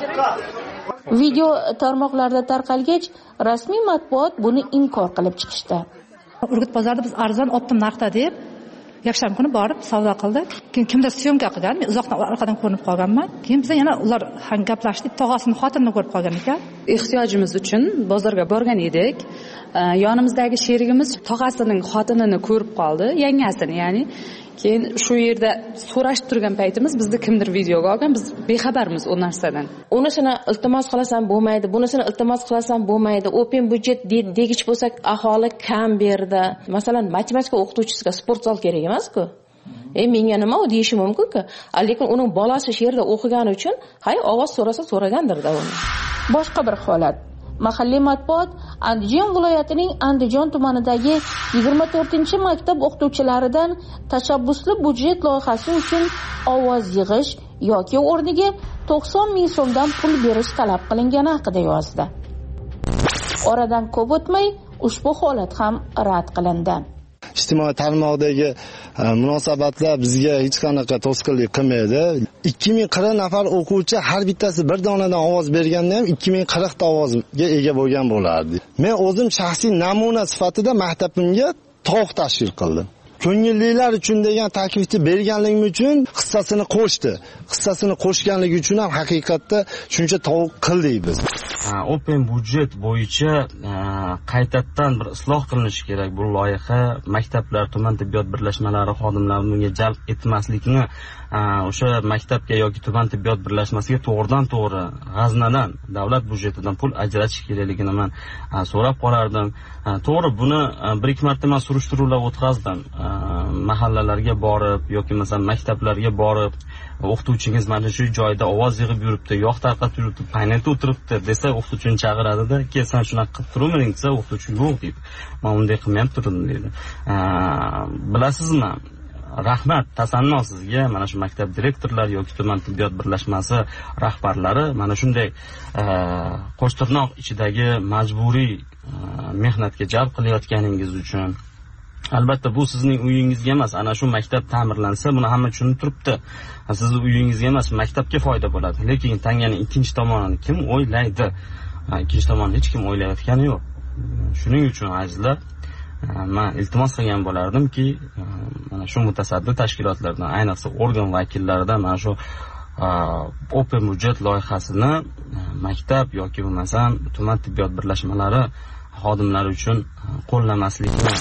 Video tarmoqlarda tarqalgach, rasmiy matbuot buni inkor qilib chiqishdi. Urgut bozorida biz arzon optim narxda deb yakshanba kuni borib savdo qildik. Keyin kimdir syomka qilgan, men uzoqdan orqadan ko'rinib qolganman. Keyin biz yana ular gaplashdik, tog'asining xotinini ko'rib qolgan ekan. Ehtiyojimiz uchun bozorga borgan edik. Yonimizdagi sherigimiz tog'asining xotinini ko'rib qoldi, yangasini, ya'ni. Keyin shu yerda so'rashib turgan paytimiz bizni kimdir videoga olgan, biz bexabarmiz u narsadan. Unisini iltimos qilasam bo'lmaydi, bunisini iltimos qilasam bo'lmaydi. Open budjet degich bo'lsak, aholi kam berdi. Masalan, matematika o'qituvchisiga sport zal kerak emas-ku. Menga nima u deyishi mumkin-ku. Lekin uning bolasi shu yerda o'qigani uchun, hay ovoz so'rasa so'ragandir-da uni. Boshqa bir holat. Mahalliy matbuot Andijon viloyatining Andijon tumanidagi 24-maktab o'qituvchilaridan tashabbusli budjet loyihasi uchun ovoz yig'ish yoki o'rniga 90 ming so'mdan pul berish talab qilingani haqida yozdi. Oradan ko'p o'tmay ushbu holat ham rad qilindi. Ijtimoiy tarmoqdagi munosabatlar bizga hech qanaqa to'sqinlik qilmaydi. 2040 nafar o'quvchi har bittasi bir donadan ovoz berganda ham 2040 ta ovozga ega bo'lgan bo'lardi. Men o'zim shaxsiy namuna sifatida maktabimga tovuq tashkil qildim. Ko'ngillilar uchun degan taklifni berganligim uchun hissasini qo'shdi. Hissasini qo'shganligi uchun ham haqiqatda shuncha tovuq qildik biz. Open budjet bo'yicha qaytadan bir isloh qilinishi kerak bu loyiha. Maktablar, tuman tibbiyot birlashmalari xodimlarini bunga jalb etmaslikni, o'sha maktabga yoki tuman tibbiyot birlashmasiga to'g'ridan to'g'ri g'aznadan, davlat budjetidan pul ajratish kerakligini men so'rab qolardim. To'g'ri, buni bir-ikki marta men surishtiruvlar o'tkazdim. Mahallalarga borib yoki masalan maktablarga borib, o'qituvchingiz mana shu joyda ovoz yig'ib yuribdi, yog' tarqatib yuribdi, paynatib o'tiribdi desa, o'qituvchini chaqiradida, "Kel, sen shunaqa qilib turmang" desa, o'qituvchi yo'q deydi. "Men unday qilmay turdim" deydi. Bilasizmi? Rahmat, tasanno sizga, mana shu maktab direktorlari yoki tuman tibbiyot birlashmasi rahbarlari mana shunday qo'shtirnoq ichidagi majburiy mehnatga jalb qilayotganingiz uchun. Albatta bu sizning uyingizga emas, ana shu maktab ta'mirlansa, buni hamma tushunib turibdi. Sizning uyingizga emas, maktabga foyda bo'ladi. Lekin tanganing ikkinchi tomonini kim o'ylaydi? Ikkinchi tomonni hech kim o'ylayotgani yo'q. Shuning uchun azizlar, men iltimos qilgan bo'lardimki, mana shu mutasaddi tashkilotlardan, ayniqsa organ vakillaridan mana shu open budjet loyihasini maktab yoki bo'lmasam tuman tibbiyot birlashmalari xodimlari uchun qo'llamaslikni.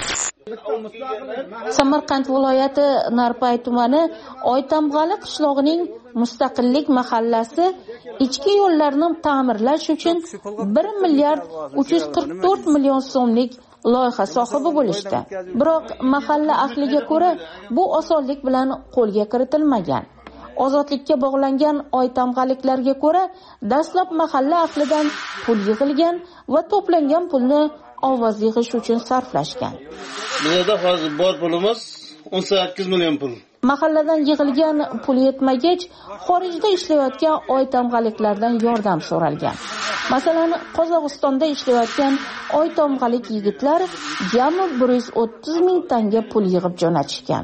Samarqand viloyati Narpay tumani Oytamg'ali qishlog'ining Mustaqillik mahallasi ichki yo'llarni ta'mirlash uchun 1 milliard 344 million so'mlik loyiha sohibi bo'lishdi. Biroq mahalla ahliga ko'ra bu osonlik bilan qo'lga kiritilmagan. Ozodlikka bog'langan oytamg'aliklarga ko'ra dastlab mahalla ahlidan pul yig'ilgan va to'plangan pulni ovoz yig'ish uchun sarflashgan. Bizda hozir bor pulimiz 18 million pul. Mahalladan yig'ilgan pul yetmagach, xorijda ishlayotgan oy tamg'aliklardan yordam so'ralgan. Masalan, Qozog'istonda ishlayotgan oy tamg'alik yigitlar jami 130 ming tanga pul yig'ib jo'natishgan.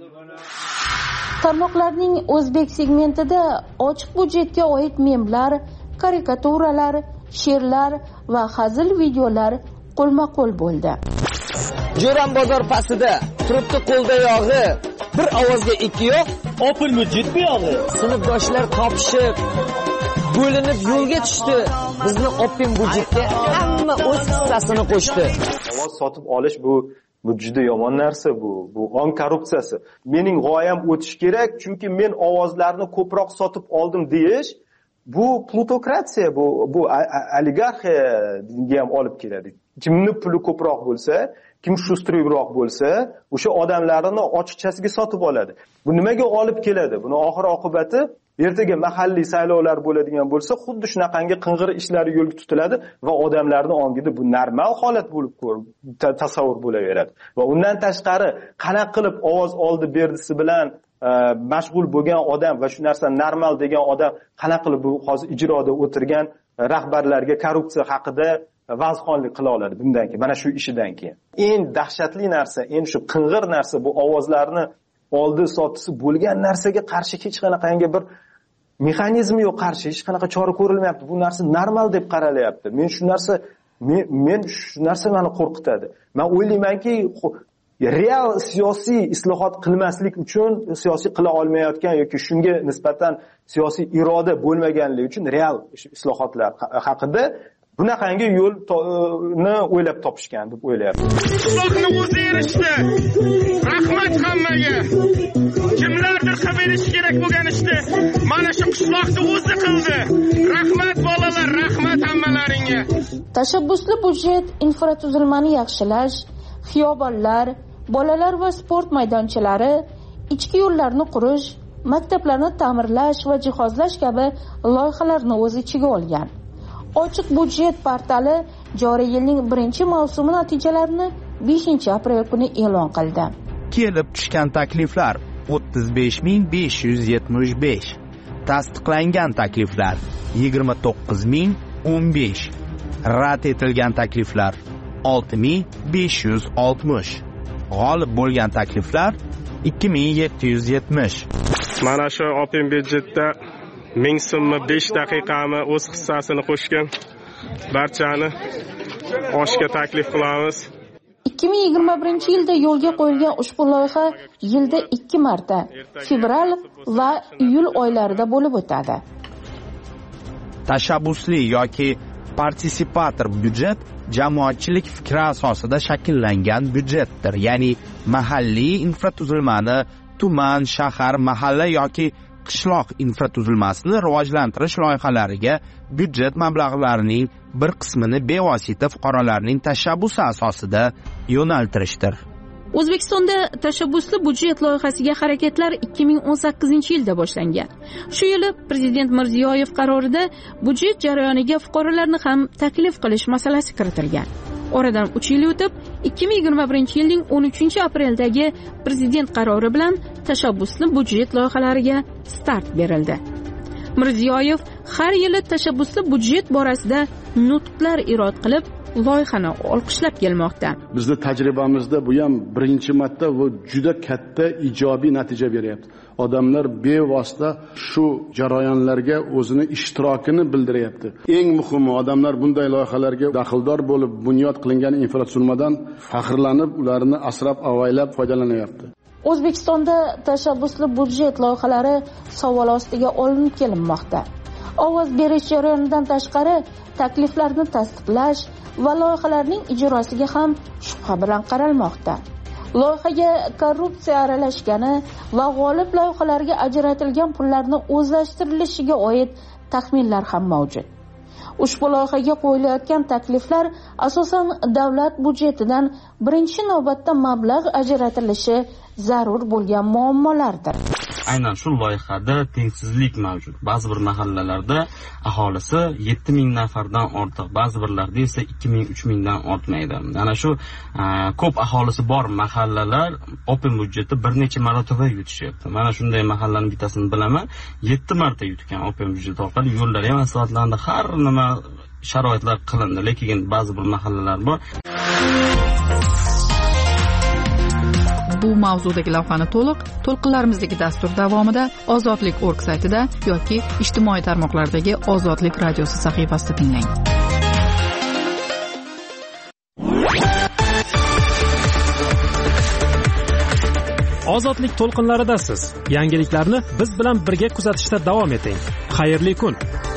Tarmoqlarning o'zbek segmentida ochiq budjetga oid memlar, karikaturalar, she'rlar va hazil videolar qo'lma-qo'l bo'ldi. Jo'ram bozor pastida turibdi qo'lda yog'i, bir ovozga ikki yo'q, opil budjet bu yog'i. Sinfdoshlar topishib, bo'linib yo'lga tushdi. Bizni opin budjetga hamma o'z hissasini qo'shdi. Ovoz sotib olish bu juda yomon narsa, bu ong korrupsiyasi. Mening g'oyam o'tish kerak, chunki men ovozlarni ko'proq sotib oldim deyish, bu plutokratiya, bu oligarxiyaga ham olib keladi. Kimning puli ko'proq bo'lsa, kim shustruyroq bo'lsa, o'sha odamlarni ochiqchasiga sotib oladi. Bu nimaga olib keladi? Buni oxir oqibati ertaga mahalliy saylovlar bo'ladigan bo'lsa, xuddi shunaqangi qing'ir ishlari yo'lga tutiladi va odamlarning ongida bu normal holat bo'lib tasavvur bo'laveradi. Va undan tashqari, qanaqa qilib ovoz oldi berdisi bilan mashg'ul bo'lgan odam va shu narsa normal degan odam qanaqa qilib bu hozir ijroda o'tirgan rahbarlarga korrupsiya haqida vazxonlik qila oladi bundan keyin, mana shu ishidan keyin. Eng dahshatli narsa, eng shu qing'ir narsa bu ovozlarni oldi sotisi bo'lgan narsaga qarshi hech qanaqangi bir mexanizm yo'q, qarshi hech qanaqa chora ko'rilmayapti. Bu narsa normal deb qaralyapti. Men shu narsa meni qo'rqitadi. Men o'ylaymanki, real siyosiy islohot qilmaslik uchun, siyosiy qila olmayotgan yoki shunga nisbatan siyosiy iroda bo'lmaganligi uchun real islohotlar haqida bunaqangi yo'lni o'ylab topishgan deb o'ylayapman. Qishloqni o'zi erishdi. Rahmat hammaga. Kimlardir qilib berish kerak bo'lgan ishni mana shu qishloqni o'zi qildi. Rahmat bolalar, rahmat hammalaringga. Tashabbusli budjet infratuzilmani yaxshilash, xiyobonlar, bolalar va sport maydonchalari, ichki yo'llarni qurish, maktablarni ta'mirlash va jihozlash kabi loyihalarni o'z ichiga olgan. Ochiq budjet portali joriy yilning 1-mavsumi natijalarini 5-aprel kuni e'lon qildi. Kelib tushgan takliflar 35575. Tasdiqlangan takliflar 29015. Rad etilgan takliflar 6560. G'olib bo'lgan takliflar 2770. Mana shu open budjetda 1000 so'mni 5 daqiqami o'z hissasini qo'shgan barchani oshga taklif qilamiz. 2021-yilda yo'lga qo'yilgan ushbu loyiha yilda 2 marta, fevral va iyul oylarida bo'lib o'tadi. Tashabbusli yoki partisipator budjet jamoatchilik fikri asosida shakllangan budjetdir. Ya'ni mahalliy infratuzilmani tuman, shahar, mahalla yoki qishloq infratuzilmasini rivojlantirish loyihalariga byudjet mablag'larining bir qismini bevosita fuqarolarning tashabbusi asosida yo'naltirishdir. O'zbekistonda tashabbusli budjet loyihasiga harakatlar 2018-yilda boshlangan. Shu yili Prezident Mirziyoyev qarorida budjet jarayoniga fuqarolarni ham taklif qilish masalasi kiritilgan. Oradan 3 yil o'tib, 2021-yilning 13-apreldagi Prezident qarori bilan tashabbusli budjet loyihalariga start berildi. Mirziyoyev har yili tashabbusli budjet borasida nutqlar irod qilib, loyihani olqishlab kelmoqda. Bizning tajribamizda bu ham birinchi marta va juda katta ijobiy natija beryapti. Odamlar bevosita shu jarayonlarga o'zini ishtirokini bildiryapti. Eng muhimi, odamlar bunday loyihalarga daxldor bo'lib, bunyod qilingan infratuzilmadan faxrlanib, ularni asrab-avaylab foydalanyapti. O'zbekistonda tashabbusli budjet loyihalari savol ostiga olinib kelinmoqda. Ovoz berish jarayonidan tashqari, takliflarni tasdiqlash va loyihalarning ijrosiga ham shubha bilan qaralmoqda. Loyihaga korrupsiya aralashgani va g'olib loyihalarga ajratilgan pullarni o'zlashtirilishiga oid taxminlar ham mavjud. Ushbu loyihaga qo'yilayotgan takliflar asosan davlat budjetidan birinchi navbatda mablag' ajratilishi zarur bo'lgan muammolardir. aynan shu loyihada tengsizlik mavjud. Ba'zi bir mahallalarda aholisi 7000 nafardan ortiq, ba'zi birlarda esa 2000-3000 dan ortmaydi. Ana shu ko'p aholisi bor mahallalar open budjetni bir necha marotaba yutishyapti. Mana shunday mahallaning bittasini bilaman, 7 marta yutgan open budjet orqali yo'llar ham asfaltlandi, har nima sharoitlar qilindi, lekin ba'zi bir mahallalar bor. Bu mavzudagi lavhani to'lqinlarimizdagi dastur davomida Ozodlik.org saytida yoki ijtimoiy tarmoqlardagi Ozodlik radiosi sahifasida tinglang. Ozodlik to'lqinlaridasiz. Yangiliklarni biz bilan birga kuzatishda davom eting. Xayrli kun.